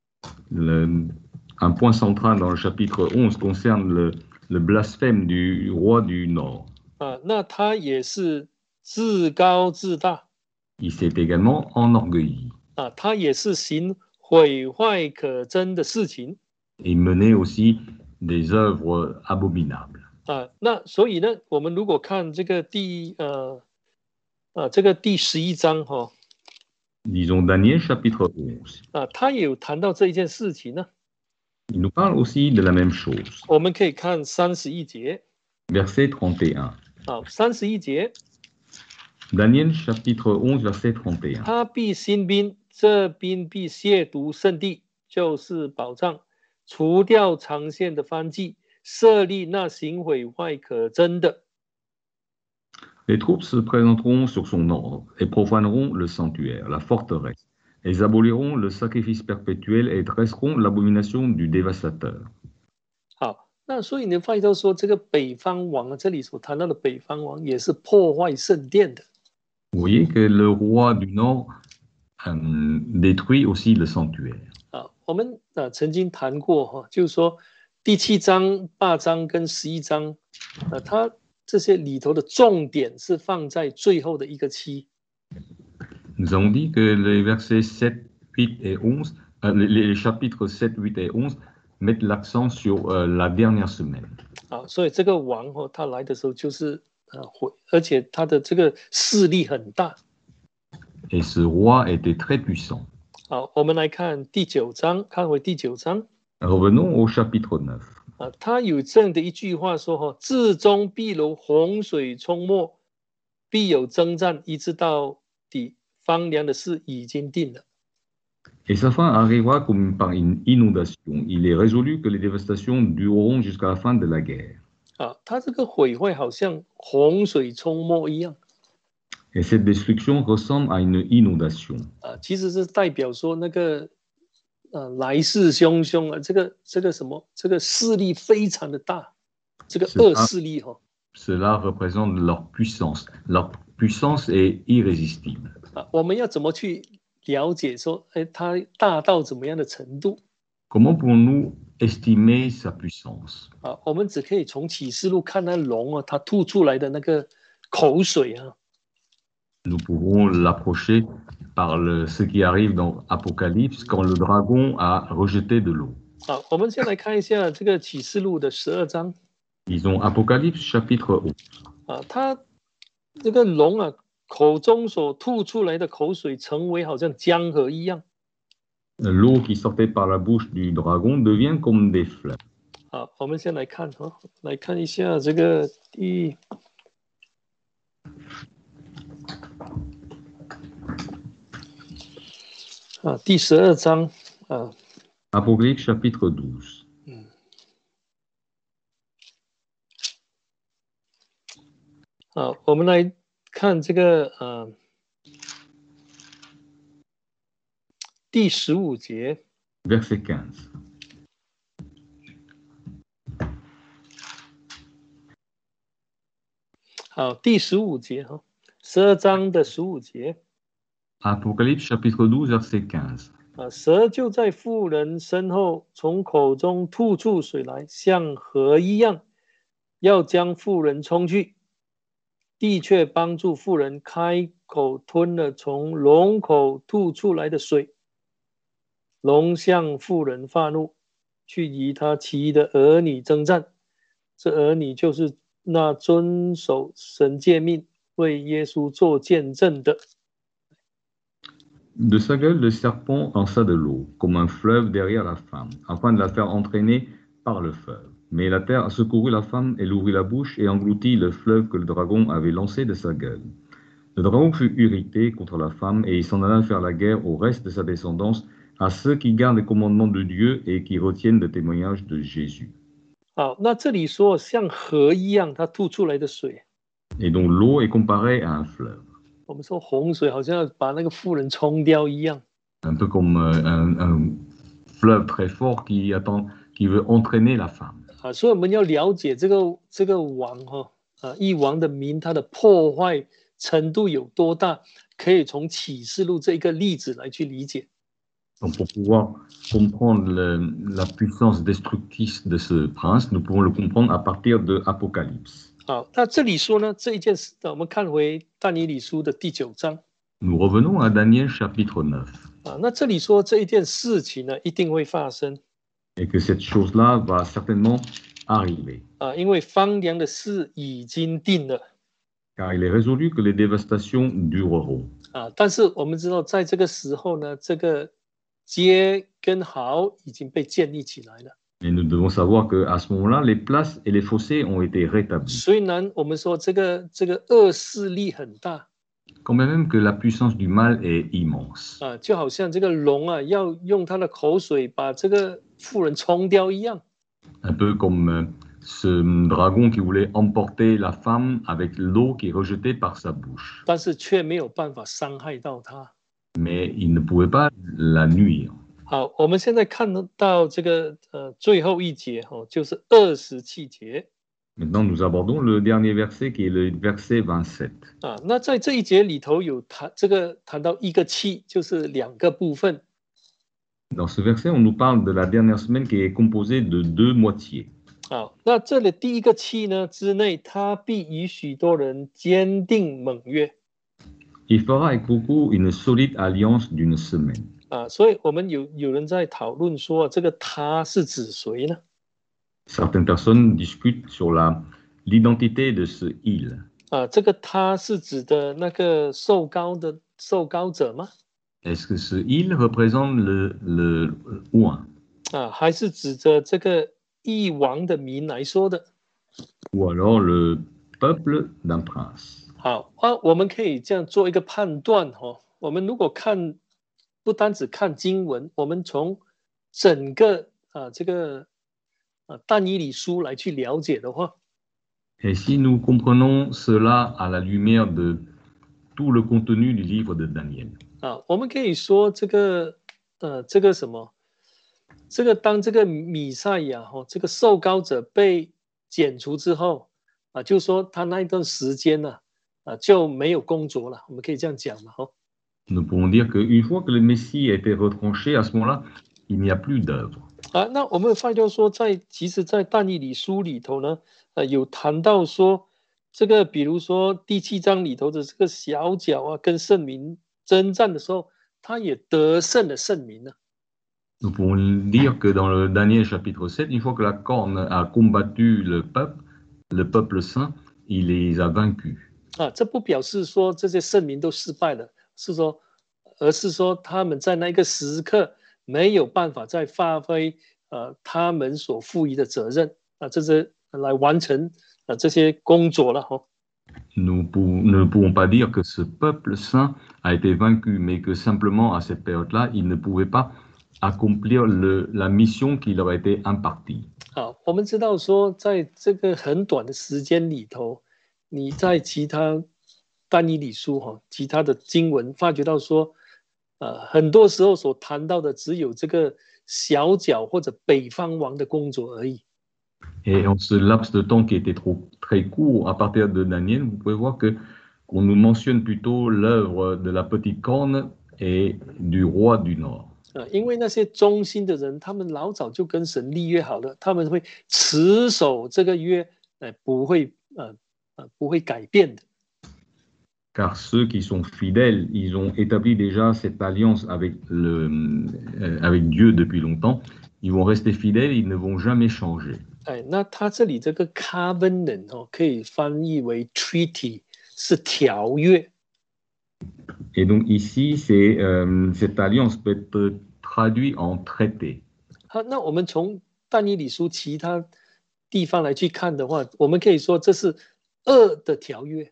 Le- un point central dans le chapitre onze concerne le, le blasphème du roi du Nord. 啊，那他也是自高自大。 Il s'est également enorgueilli 啊，他也是行毁坏可憎的事情。 et menait aussi des œuvres abominables. 啊，那所以呢，我们如果看这个第呃呃这个第十一章哈、哦， Disons Daniel chapitre onze. 啊，他也有谈到这一件事情呢。 Il nous parle aussi de la même chose. 我们可以看三十一节。 Verset trente et un. 好，三十一节。 Daniel chapitre onze, verset trente et un. 他必兴兵，这兵必亵渎圣地，就是宝藏，除掉长线的番迹，设立那行毁坏可憎的。 Les troupes se présenteront sur son ordre et profaneront le sanctuaire, la forteresse. Ils aboliront le sacrifice perpétuel et dresseront l'abomination du dévastateur. 好，那所以你发现到说，这个北方王啊，这里所谈到的北方王也是破坏圣殿的。 Vous voyez que le roi du Nord euh, détruit aussi le sanctuaire. 啊，我们啊曾经谈过哈，就是说第七章、八章跟十一章，啊，它这些里头的重点是放在最后的一个期。 Nous avons dit que les versets sept, huit et onze, euh, les, les chapitres sept, huit et onze mettent l'accent sur euh, la dernière semaine. 啊，所以这个王哦，他来的时候就是呃毁，而且他的这个势力很大。 Et ce roi était très puissant. 好，我们来看第九章，看回第九章。 Revenons au chapitre neuf. 啊，他有这样的一句话说哈：至终必如洪水冲没，必有征战，一直到底，荒凉的事已经定了。 Et sa fin arrivera comme par une inondation. Il est résolu que les dévastations dureront jusqu'à la fin de la guerre. 啊，他这个毁坏好像洪水冲没一样。 Et cette destruction ressemble à une inondation. 啊，其实是代表说那个呃来势汹汹啊，这个这个什么，这个势力非常的大，这个恶势力哈、哦。 Cela représente leur puissance. Leur puissance est irrésistible. 啊，我们要怎么去了解说，哎，它大到怎么样的程度？ Comment pouvons-nous estimer sa puissance? 啊，我们只可以从启示录看那龙啊，它吐出来的那个口水啊。 Nous pouvons l'approcher par le, ce qui arrive dans Apocalypse quand le dragon a rejeté de l'eau. 好，我们先来看一下这个启示录的十二章。 Disons Apocalypse chapitre onze. 啊，它这个龙啊，口中所吐出来的口水，成为好像江河一样。 L'eau qui sortait par la bouche du dragon devient comme des fleuves. 好，我们先来看哈，来看一下这个第。 啊，第十二章啊。 Apocalypse chapitre douze. 嗯。好，我们来看这个呃第十五节。 Verset quinze. 好，第十五节哈，十二章的十五节。 Apocalypse chapitre douze, verset quinze. 啊，蛇就在妇人身后，从口中吐出水来，像河一样，要将妇人冲去。地却帮助妇人开口吞了从龙口吐出来的水。龙向妇人发怒，去与他其余的儿女征战。这儿女就是那遵守神诫命、为耶稣做见证的。 De sa gueule, le serpent lança de l'eau, comme un fleuve derrière la femme, afin de la faire entraîner par le fleuve. Mais la terre secourut la femme, elle ouvrit la bouche et engloutit le fleuve que le dragon avait lancé de sa gueule. Le dragon fut irrité contre la femme et il s'en alla faire la guerre au reste de sa descendance, à ceux qui gardent les commandements de Dieu et qui retiennent le témoignage de Jésus. 好，那这里说像河一样，它吐出来的水。 Et donc l'eau est comparée à un fleuve. 我们说洪水好像要把那个妇人冲掉一样。 Un peu comme un, un fleuve très fort qui attend, qui veut entraîner la femme. 啊，所以我们要了解这个这个王哈啊，一王的名，他的破坏程度有多大，可以从启示录这一个例子来去理解。 Donc pour pouvoir comprendre le, la puissance destructrice de ce prince, nous pouvons le comprendre à partir de Apocalypse. 好，那这里说呢，这一件事，我们看回但以理书的第九章。 Nous revenons à Daniel chapitre neuf. 啊，那这里说这一件事情呢，一定会发生。 Et que cette chose-là va certainement arriver. 啊，因为荒凉的事已经定了。 Car il est résolu que les dévastations dureront. 啊，但是我们知道，在这个时候呢，这个街跟壕已经被建立起来了。 Et nous devons savoir qu'à ce moment-là, les places et les fossés ont été rétablis. 虽然我们说这个这个恶势力很大， Quand même que la puissance du mal est immense. 啊，就好像这个龙啊，要用它的口水把这个妇人冲掉一样。 Un peu comme euh, ce dragon qui voulait emporter la femme avec l'eau qui est rejetée par sa bouche. 但是却没有办法伤害到她。 Mais il ne pouvait pas la nuire. 好，我们现在看得到这个呃最后一节哦，就是二十七节。 Maintenant, nous abordons le dernier verset qui est le verset vingt-sept. 啊，那在这一节里头有谈这个谈到一个气，就是两个部分。 Dans ce verset, on nous parle de la dernière semaine qui est composée de deux moitiés. 好，那这里第一个气呢之内，他必与许多人坚定盟约。 Il fera avec beaucoup une solide alliance d'une semaine. 啊，所以我们有有人在讨论说，这个他是指谁呢？ Certaines personnes discutent sur la, l'identité de ce il. 啊，这个他是指的那个受膏的受膏者吗？ Est-ce que ce il représente le, le oint? 啊，还是指着这个一王的民来说的？ Ou alors le peuple d'un prince? 好啊，我们可以这样做一个判断哦。我们如果看，不单只看经文，我们从整个啊这个啊但以理书来去了解的话， Et si nous comprenons cela à la lumière de tout le contenu du livre de Daniel, 啊，我们可以说这个呃这个什么，这个当这个米赛亚哦，这个受膏者被剪除之后啊，就说他那一段时间呢 啊就没有工作了，我们可以这样讲嘛，哦。 nous pouvons dire qu'une fois que le Messie a été retranché, à ce moment-là, il n'y a plus d'œuvre. 啊，那我们发现说在，其实，在但以理书里头呢，呃，有谈到说，这个比如说第七章里头的这个小角啊，跟圣民征战的时候，他也得胜了圣民呢。 Nous pouvons dire que dans le Daniel chapitre sept, une fois que la corne a combattu le peuple, le peuple saint, il les a vaincus. 啊，这不表示说这些圣民都失败了，是说，而是说他们在那个时刻没有办法再发挥呃他们所赋予的责任啊，这是来完成啊这些工作了哈。 Nous pou- ne pouvons pas dire que ce peuple saint a été vaincu, mais que simplement à cette période-là, il ne pouvait pas accomplir le, la mission qui leur a été impartie. 好，我们知道说，在这个很短的时间里头，你在其他但以理书哈，其他的经文发觉到说，呃，很多时候所谈到的只有这个小角或者北方王的工作而已。 Et en ce laps de temps qui était trop, très court à partir de Daniel, vous pouvez voir que qu'on nous mentionne plutôt l'œuvre de la petite corne et du roi du Nord. 呃，因为那些忠心的人，他们老早就跟神立约好了，他们会持守这个约，呃，不会呃呃不会改变的。 Car ceux qui sont fidèles, ils ont établi déjà cette alliance avec, le, euh, avec Dieu depuis longtemps. Ils vont rester fidèles, ils ne vont jamais changer. 哎，那他这里这个 covenant 哦，可以翻译为 treaty， 是条约。 Et donc ici, c'est, euh, cette alliance peut être traduite en traité. 好，那我们从但以理书其他地方来去看的话，我们可以说这是恶的条约。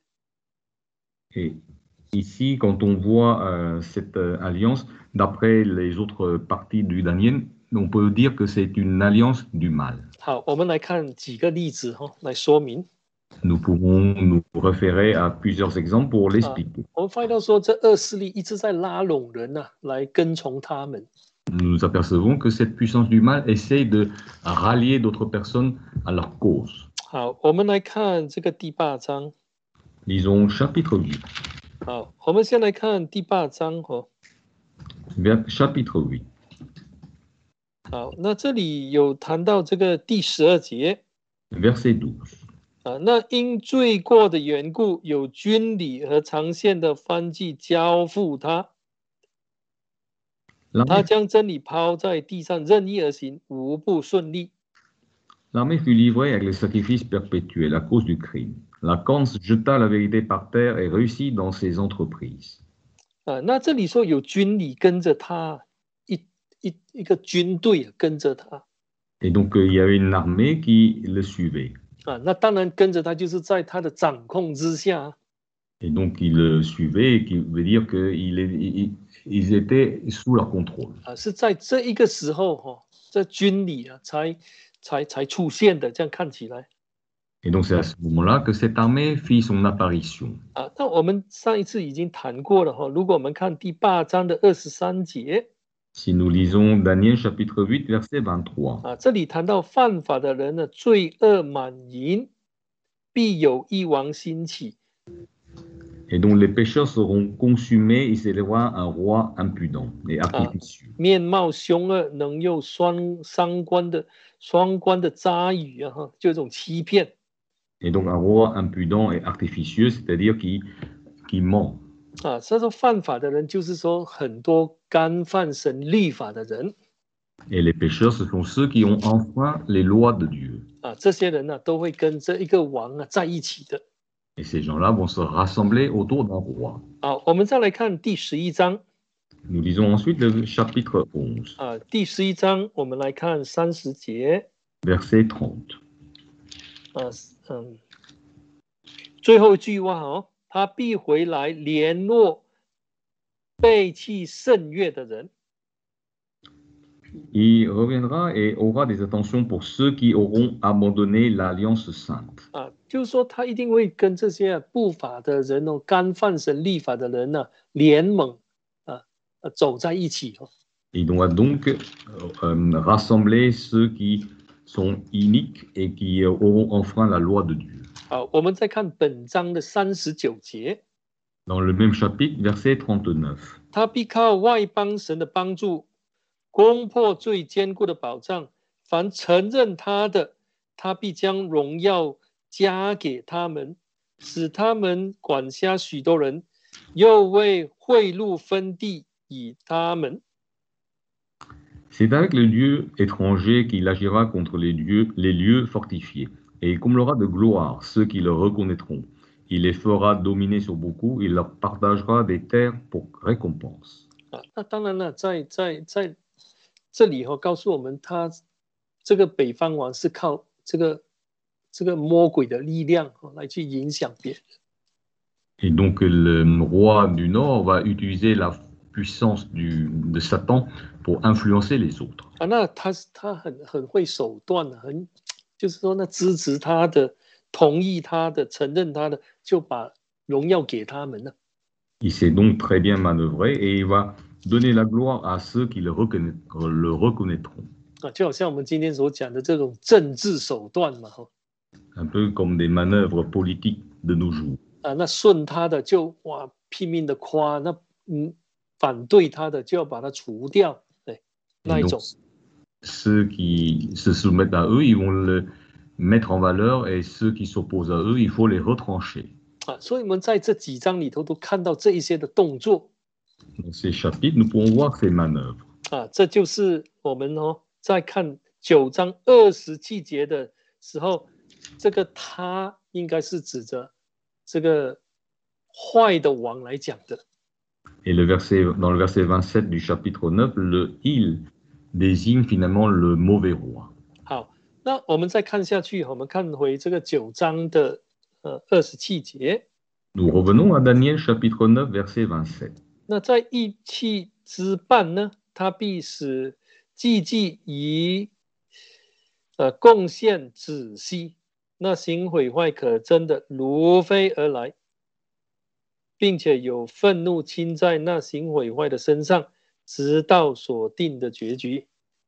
Et ici, quand on voit euh, cette euh, alliance, d'après les autres parties du Daniel, on peut dire que c'est une alliance du mal. 好，我们来看几个例子哈、哦，来说明。 Nous pouvons nous référer à plusieurs exemples pour l'expliquer. 我们发现到说，这恶势力一直在拉拢人呐、啊，来跟从他们。 Nous apercevons que cette puissance du mal essaye de rallier d'autres personnes à leur cause. 好，我们来看这个第八章。 Lisons chapitre huit. 好，我们先来看第八章哦。 Vers- Chapitre huit. 好，那这里有谈到这个第十二节。 Verset douze. 啊，那因罪过的缘故，有军礼和长线的番祭交付他， L'armée 他将真理抛在地上，任意而行，无不顺利。 L'armée fut livrée avec les sacrifices perpétuels à cause du crime. Lacan jeta la vérité par terre et réussit dans ses entreprises. 啊，那这里说有军礼跟着他，一一一个军队跟着他。 Et donc, euh, il y avait une armée qui le suivait. 啊，那当然跟着他就是在他的掌控之下。 Et donc, ils le suivaient, qui veut dire qu'ils ils, ils étaient sous leur contrôle. 啊，是在这一个时候哈、哦，这军礼啊才才才出现的，这样看起来。 Et donc, c'est à ce moment-là que cette armée fit son apparition. 啊，那我们上一次已经谈过了哈、哦，如果我们看第八章的二十三节。 Si nous lisons Daniel chapitre huit, verset vingt-trois. 啊，这里谈到犯法的人呢，罪恶满盈，必有一王兴起。 Et donc les pécheurs seront consumés, il s'élèvera un roi impudent et artificieux. 啊，面貌凶恶，能用双三关的双关的渣语啊，哈，就这种欺骗。 Et donc un roi impudent et artificieux, c'est-à-dire qui, qui ment. 啊，所以说犯法的人就是说很多干犯神律法的人。 Et les pécheurs, ce sont ceux qui ont enfreint les lois de Dieu. 啊，这些人呢都会跟这一个王啊在一起的。 Et ces gens-là vont se rassembler autour d'un roi. 好，我们再来看第十一章。 Nous lisons ensuite le chapitre onze. 啊，第十一章我们来看三十节。 Verset trente. 啊，嗯，最后一句话哦，他必回来联络背弃圣约的人。 Il reviendra et aura des attentions pour ceux qui auront abandonné l'alliance sainte. 啊，就是说他一定会跟这些不法的人哦，干犯神律法的人呢、啊、联盟啊，啊走在一起哦。 Il doit donc euh, rassembler ceux qui sont iniques et qui auront enfreint la loi de Dieu. 好，我们再看本章的三十九节。 Dans le même chapitre, verset trente-neuf. 他必靠外邦神的帮助，攻破最坚固的保障。凡承认他的，他必将荣耀加给他们，使他们管辖许多人，又为贿赂分地以他们。 C'est avec le Dieu étranger qu'il agira contre les lieux, les lieux fortifiés, et il comblera de gloire ceux qui le reconnaîtront. Il les fera dominer sur beaucoup, il leur partagera des terres pour récompense. 啊，那当然了，在在在这里哈、哦，告诉我们他这个北方王是靠这个这个魔鬼的力量哦来去影响别人。 Et donc le roi du Nord va utiliser la puissance du, de Satan pour influencer les autres. 啊，那他他很很会手段的，很就是说那支持他的、同意他的、承认他的，就把荣耀给他们了。 Il sait donc très bien manœuvrer et il va donner la gloire à ceux qui le, reconna le reconnaîtront. 啊，就好像我们今天所讲的这种政治手段嘛，哈。 Un peu comme des manœuvres politiques de nos jours. 啊，那顺他的就哇拼命的夸，那嗯反对他的就要把他除掉，对，那一种。 Ceux qui se soumettent à eux, ils vont le mettre en valeur, et ceux qui s'opposent à eux, il faut les retrancher. 啊，所以我们在这几章里头都看到这一些的动作。 Dans ces chapitres, nous pouvons voir ces manœuvres. 啊，这就是我们哦，在看九章二十七节的时候，这个他应该是指着这个坏的王来讲的。 Et le verset, dans le verset vingt-sept du chapitre neuf, le il désigne finalement le mauvais roi. 好，那我们再看下去，我们看回这个九章的呃二十七节。 Nous revenons à Daniel chapitre neuf, verset vingt-sept. 那在义气之半呢，他必使祭祭以呃贡献止息，那行毁坏可憎的如飞而来，并且有愤怒倾在那行毁坏的身上，直到所定的结局。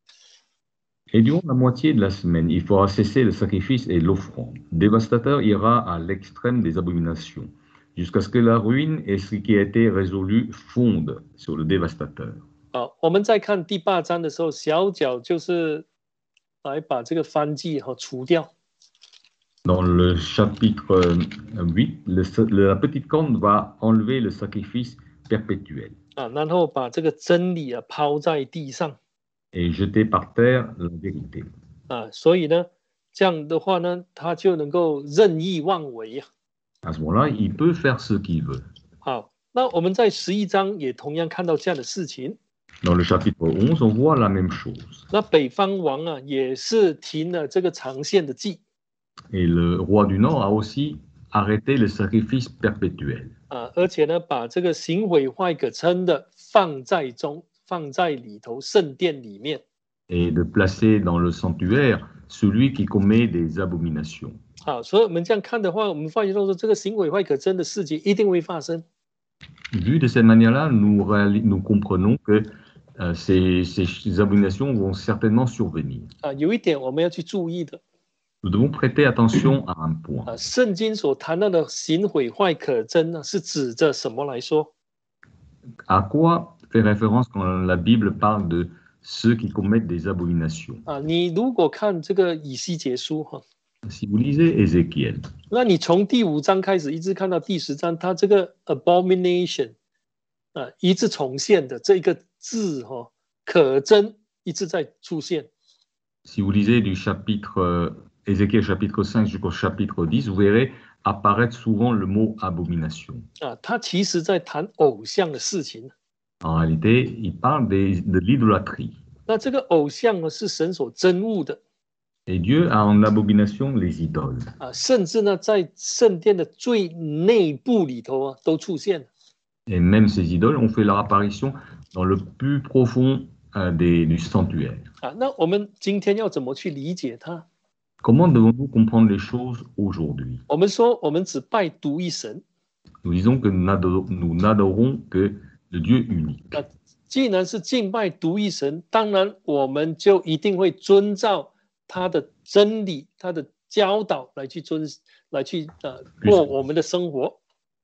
Et durant la moitié de la semaine, il fera cesser le sacrifice et l'offrande. Dévastateur ira à l'extrême des abominations, jusqu'à ce que la ruine et ce qui a été résolu fondent sur le dévastateur. 好，我们再看第八章的时候，小角就是来把这个燔祭哈除掉。 Dans le chapitre huit, le, la petite corne va enlever le sacrifice perpétuel. 啊，然后把这个真理啊抛在地上。 Et jeter par terre la vérité. 啊，所以呢， 这样的话呢，他就能够任意妄为啊。 À ce moment-là, il peut faire ce qu'il veut. 好，那我们在十一章也同样看到这样的事情。 Dans le chapitre onze, on voit la même chose. 那北方王啊，也是停了这个长线的祭。 Et le roi du Nord a aussi arrêté le sacrifice perpétuel. 啊，而且呢，把这个行毁坏可称的放在中，放在里头圣殿里面。 Et de placer dans le sanctuaire celui qui commet des abominations. 好，所以我们这样看的话，我们发现到说，这个行毁坏可憎的事情一定会发生。 Vu de cette manière-là, nous, nous comprenons que euh, ces, ces abominations vont certainement survenir. 啊，有一点我们要去注意的。 Nous devons prêter attention à un point. 啊，圣经所谈到的行毁坏可憎呢，是指着什么来说？ À quoi fait référence quand la Bible parle de ceux qui commettent des abominations? 啊，你如果看这个以西结书哈。 Si vous lisez Ézéchiel, 那你从第五章开始一直看到第十章，它这个 abomination 啊，一直重现的这个字哈、哦，可憎一直在出现。 Si vous lisez du chapitre Ézéchiel chapitre cinq jusqu'au chapitre dix, vous verrez apparaître souvent le mot abomination. 啊，它其实在谈偶像的事情。 En réalité, il parle des, de l'idolâtrie. 那这个偶像呢，是神所憎恶的。 Et Dieu a en abomination les idoles. 啊，甚至呢，在圣殿的最内部里头啊，都出现了。 Et même ces idoles ont fait leur apparition dans le plus profond euh, des, du sanctuaire. 啊，那我们今天要怎么去理解它？ Comment devons-nous comprendre les choses aujourd'hui? 我们说，我们只拜独一神。 Nous disons que nous n'adorons, nous n'adorons que le Dieu unique. 啊，既然是敬拜独一神，当然我们就一定会遵照他的真理、他的教导来去遵、来去呃过我们的生活。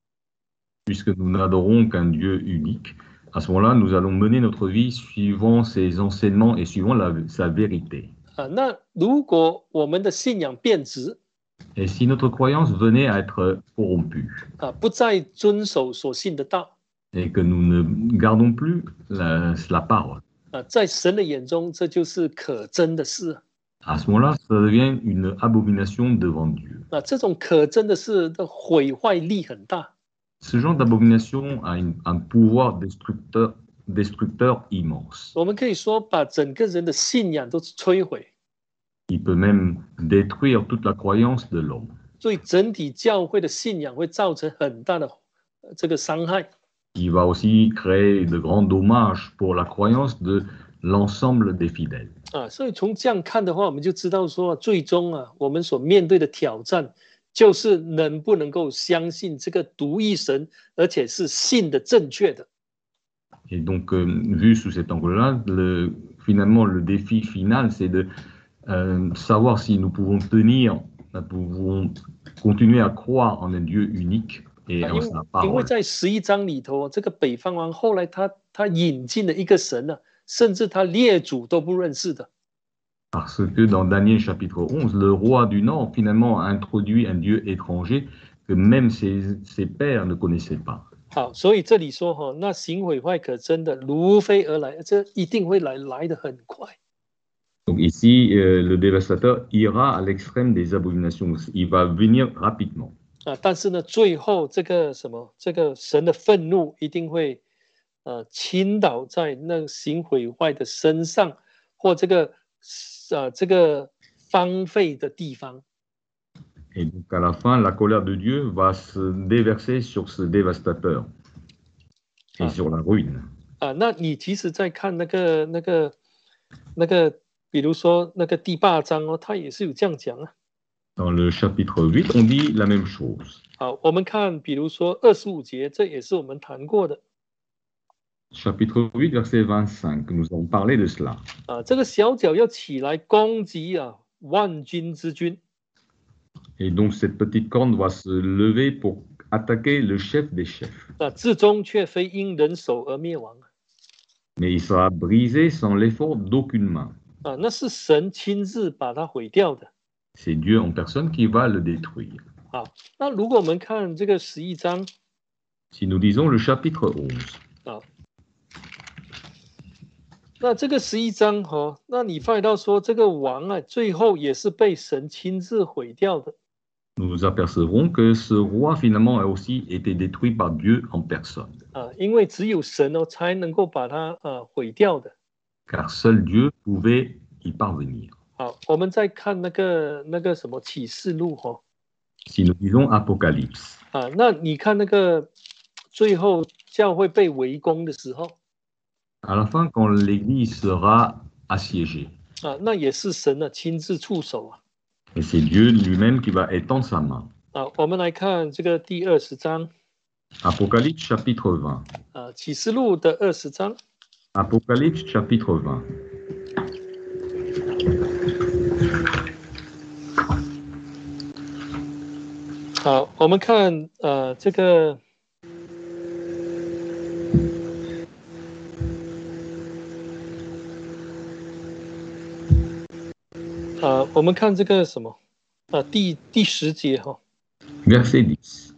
Puisque nous n'adorons qu'un Dieu unique, à ce moment-là, nous allons mener notre vie suivant ses enseignements et suivant la, sa vérité. 啊，那如果我们的信仰变质， Et si notre croyance venait à être corrompue, 啊，不再遵守所信的道， et que nous ne gardons plus la, la parole, 啊，在神的眼中，这就是可憎的事。 à ce moment-là, ça devient une abomination devant Dieu. 啊，这种可憎的事的毁坏力很大。 Ce genre d'abomination a une, un pouvoir destructeur, destructeur immense. 我们可以说，把整个人的信仰都摧毁， Il peut même détruire toute la croyance de l'homme. 对整体教会的信仰会造成很大的呃这个伤害。 Il va aussi créer de grands dommages pour la croyance de l'ensemble des fidèles. 啊，所以从这样看的话，我们就知道说，最终啊，我们所面对的挑战，就是能不能够相信这个独一神，而且是信的正确的。 Et donc, euh, vu sous cet angle-là, le, finalement, le défi final, c'est de euh, savoir si nous pouvons tenir, nous pouvons continuer à croire en un Dieu unique et 啊 en 因 sa 因为 parole. 在十一章里头，这个北方王后来他他引进了一个神呢、啊，甚至他列祖都不认识的。 Parce que dans Daniel chapitre onze, le roi du Nord finalement a introduit un Dieu étranger que même ses, ses pères ne connaissaient pas. 好，所以这里说哈、哦，那行毁坏可真的如飞而来，这一定会来来得很快。 Donc ici, euh, le dévastateur ira à l'extrême des abominations. Il va venir rapidement. 啊，但是呢，最后这个什么，这个神的愤怒一定会呃倾倒在那行毁坏的身上，或这个呃这个荒废的地方。 Et donc à la fin, la colère de Dieu va se déverser sur ce dévastateur et Ah. sur la ruine. 啊，那你其实在看那个那个那个，比如说那个第八章哦，他也是有这样讲啊。 Dans le chapitre huit, on dit la même chose. 好，我们看，比如说二十五节，这也是我们谈过的。 Chapitre huit, verset vingt-cinq, nous avons parlé de cela. 啊，这个小角要起来攻击啊万军之君。 Et donc cette petite corne va se lever pour attaquer le chef des chefs. 啊，至终却非因人手而灭亡。 Mais il sera brisé sans l'effort d'aucune main. 啊，那是神亲自把它毁掉的。 C'est Dieu en personne qui va le détruire. 好，那如果我们看这个十一章， Si nous disons le chapitre onze, 啊， 那这个十一章哈、哦，那你发现到说这个王啊，最后也是被神亲自毁掉的。 Nous apercevrons que ce roi finalement a aussi été détruit par Dieu en personne. 啊，因为只有神哦才能够把它啊毁掉的。 Car seul Dieu pouvait y parvenir. 好，我们再看那个那个什么启示录哈、哦。 Si nous lisons Apocalypse. 啊，那你看那个最后教会被围攻的时候。 À la fin, quand l'Église sera assiégée. 啊，那也是神啊亲自出手啊。 Et c'est Dieu lui-même qui va étendre sa main. 啊，我们来看这个第二十章。 Apocalypse chapitre vingt. 啊，启示录的二十章。 Apocalypse chapitre vingt. 好，我们看呃这个。啊，我们看这个什么啊，第第十节哈、哦。 Verset dix.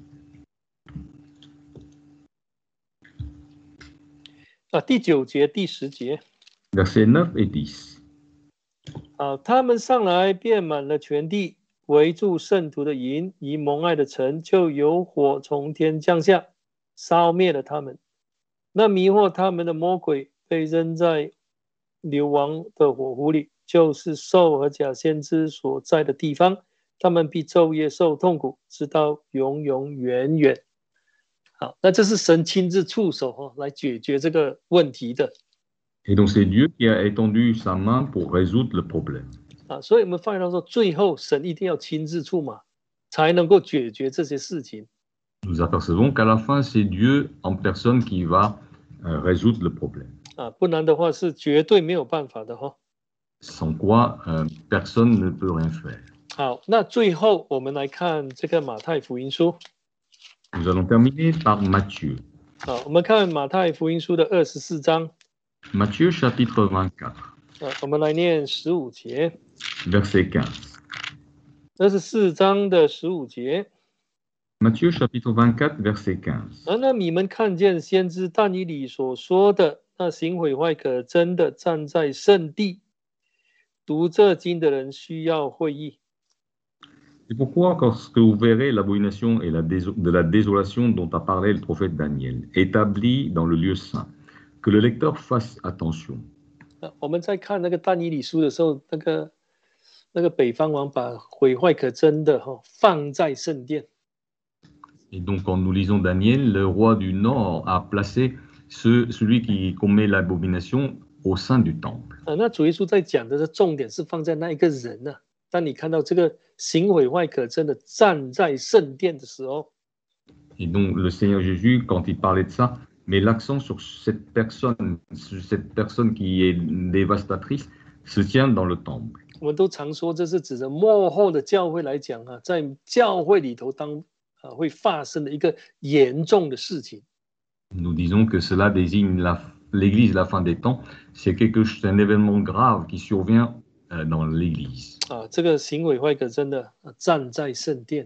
啊，第九节、第十节。 Verset neuf et dix. 啊，他们上来遍满了全地，围住圣徒的营，以蒙爱的城，就有火从天降下，烧灭了他们。那迷惑他们的魔鬼被扔在流亡的火湖里，就是兽和假先知所在的地方，他们必昼夜受痛苦，直到永永远远。好，那这是神亲自出手、哦、来解决这个问题的。 Et donc c'est Dieu qui a étendu sa main pour résoudre le problème. 啊，所以我们发现到说，最后神一定要亲自出马，才能够解决这些事情。 Nous apercevons qu'à la fin, c'est Dieu en personne qui va euh, résoudre le problème. 啊，不然的话是绝对没有办法的哈、哦。 Sans quoi, euh, personne ne peut rien faire. 好，那最后我们来看这个马太福音书。 Nous allons terminer par Matthieu. 好，我们看马太福音书的二十四章。 Matthieu chapitre vingt-quatre. 啊，我们来念十五节。 Verset quinze. 二十四章的十五节。 Matthieu chapitre vingt-quatre, verset quinze. 啊，那你们看见先知但以理所说的那行毁坏可憎的站在圣地，读这经的人需要会意。 C'est pourquoi, lorsque vous verrez l'abomination et la de la désolation dont a parlé le prophète Daniel, établie dans le lieu saint, que le lecteur fasse attention. 我们在看那个但以理书的时候，那个那个北方王把毁坏可憎的哈、哦、放在圣殿。 Et donc, quand nous lisons Daniel, le roi du Nord a placé ce, celui qui commet l'abomination au sein du temple. 啊，那主耶稣在讲的是重点是放在那一个人呢、啊。当你看到这个行毁坏可憎的站在圣殿的时候， Et donc, le Seigneur Jésus, quand il parlait de ça, met l'accent sur cette personne, sur cette personne qui est dévastatrice, se tient dans le temple. 我们都常说这是指着末后的教会来讲啊，在教会里头当啊会发生的一个严重的事情。 Nous disons que cela désigne l'Église, la, la fin des temps. C'est quelque chose, un événement grave qui survient euh, dans l'Église. 啊，这个行毁坏可憎的站在圣殿。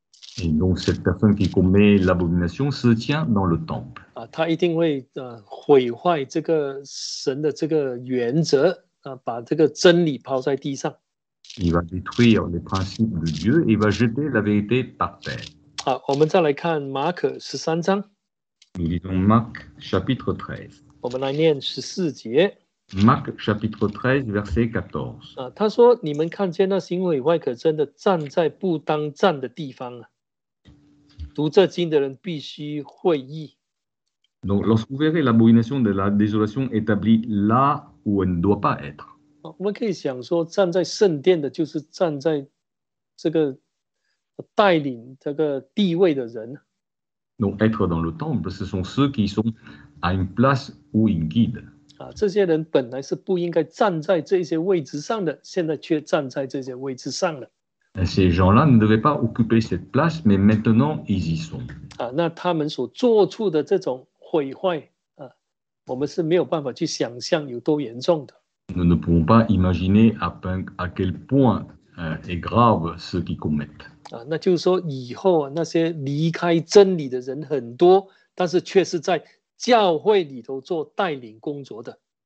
Et donc cette personne qui commet l'abomination se tient dans le temple. 啊，他一定会呃毁坏这个神的这个原则啊，把这个真理抛在地上。 Il va détruire les principes de Dieu et va jeter la vérité par terre. 好，我们再来看马可十三章。 Nous lisons Marc chapitre treize. 我们来念十四节。 Marc chapitre treize, verset quatorze. 啊，他说：“你们看见那行毁坏可憎的站在不当站的地方啊，读这经的人必须会意。” Donc, lorsque vous verrez l'abomination de la désolation établie là où elle ne doit pas être. 我们可以想说，站在圣殿的，就是站在这个带领这个地位的人。 Donc, être dans le temple, ce sont ceux qui sont à une place où ils guident. 啊，这些人本来是不应该站在这些位置上的，现在却站在这些位置上了。 Ces gens-là ne devaient pas occuper cette place, mais maintenant ils y sont. 啊，那他们所做出的这种毁坏啊，我们是没有办法去想象有多严重的。 Nous ne pouvons pas imaginer à, à quel point euh, est grave ce qu'ils commettent. 啊，那就是说以后啊，那些离开真理的人很多，但是却是在教会里头做带领工作的。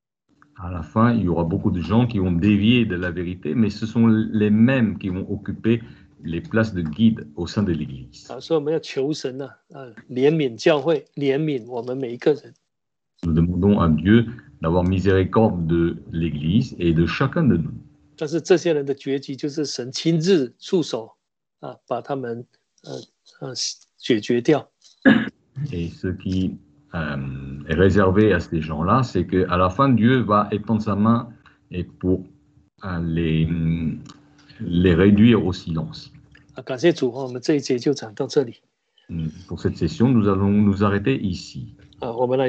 À la fin, il y aura beaucoup de gens qui vont dévier de la vérité, mais ce sont les mêmes qui vont occuper les places de guide au sein de l'Église. 啊，所以我们要求神呢、啊，啊，怜悯教会，怜悯我们每一个人。 Nous demandons à Dieu d'avoir miséricorde de l'Église et de chacun de nous. 但是这些人的结局就是神亲自出手啊，把他们呃呃解决掉。 Et ce qui euh, est réservé à ces gens-là, c'est qu'à la fin, Dieu va étendre sa main et pour euh, les, les réduire au silence. 啊，感谢主，我们这一节就讲到这里。 Pour cette session, nous allons nous arrêter ici. 啊，我们来。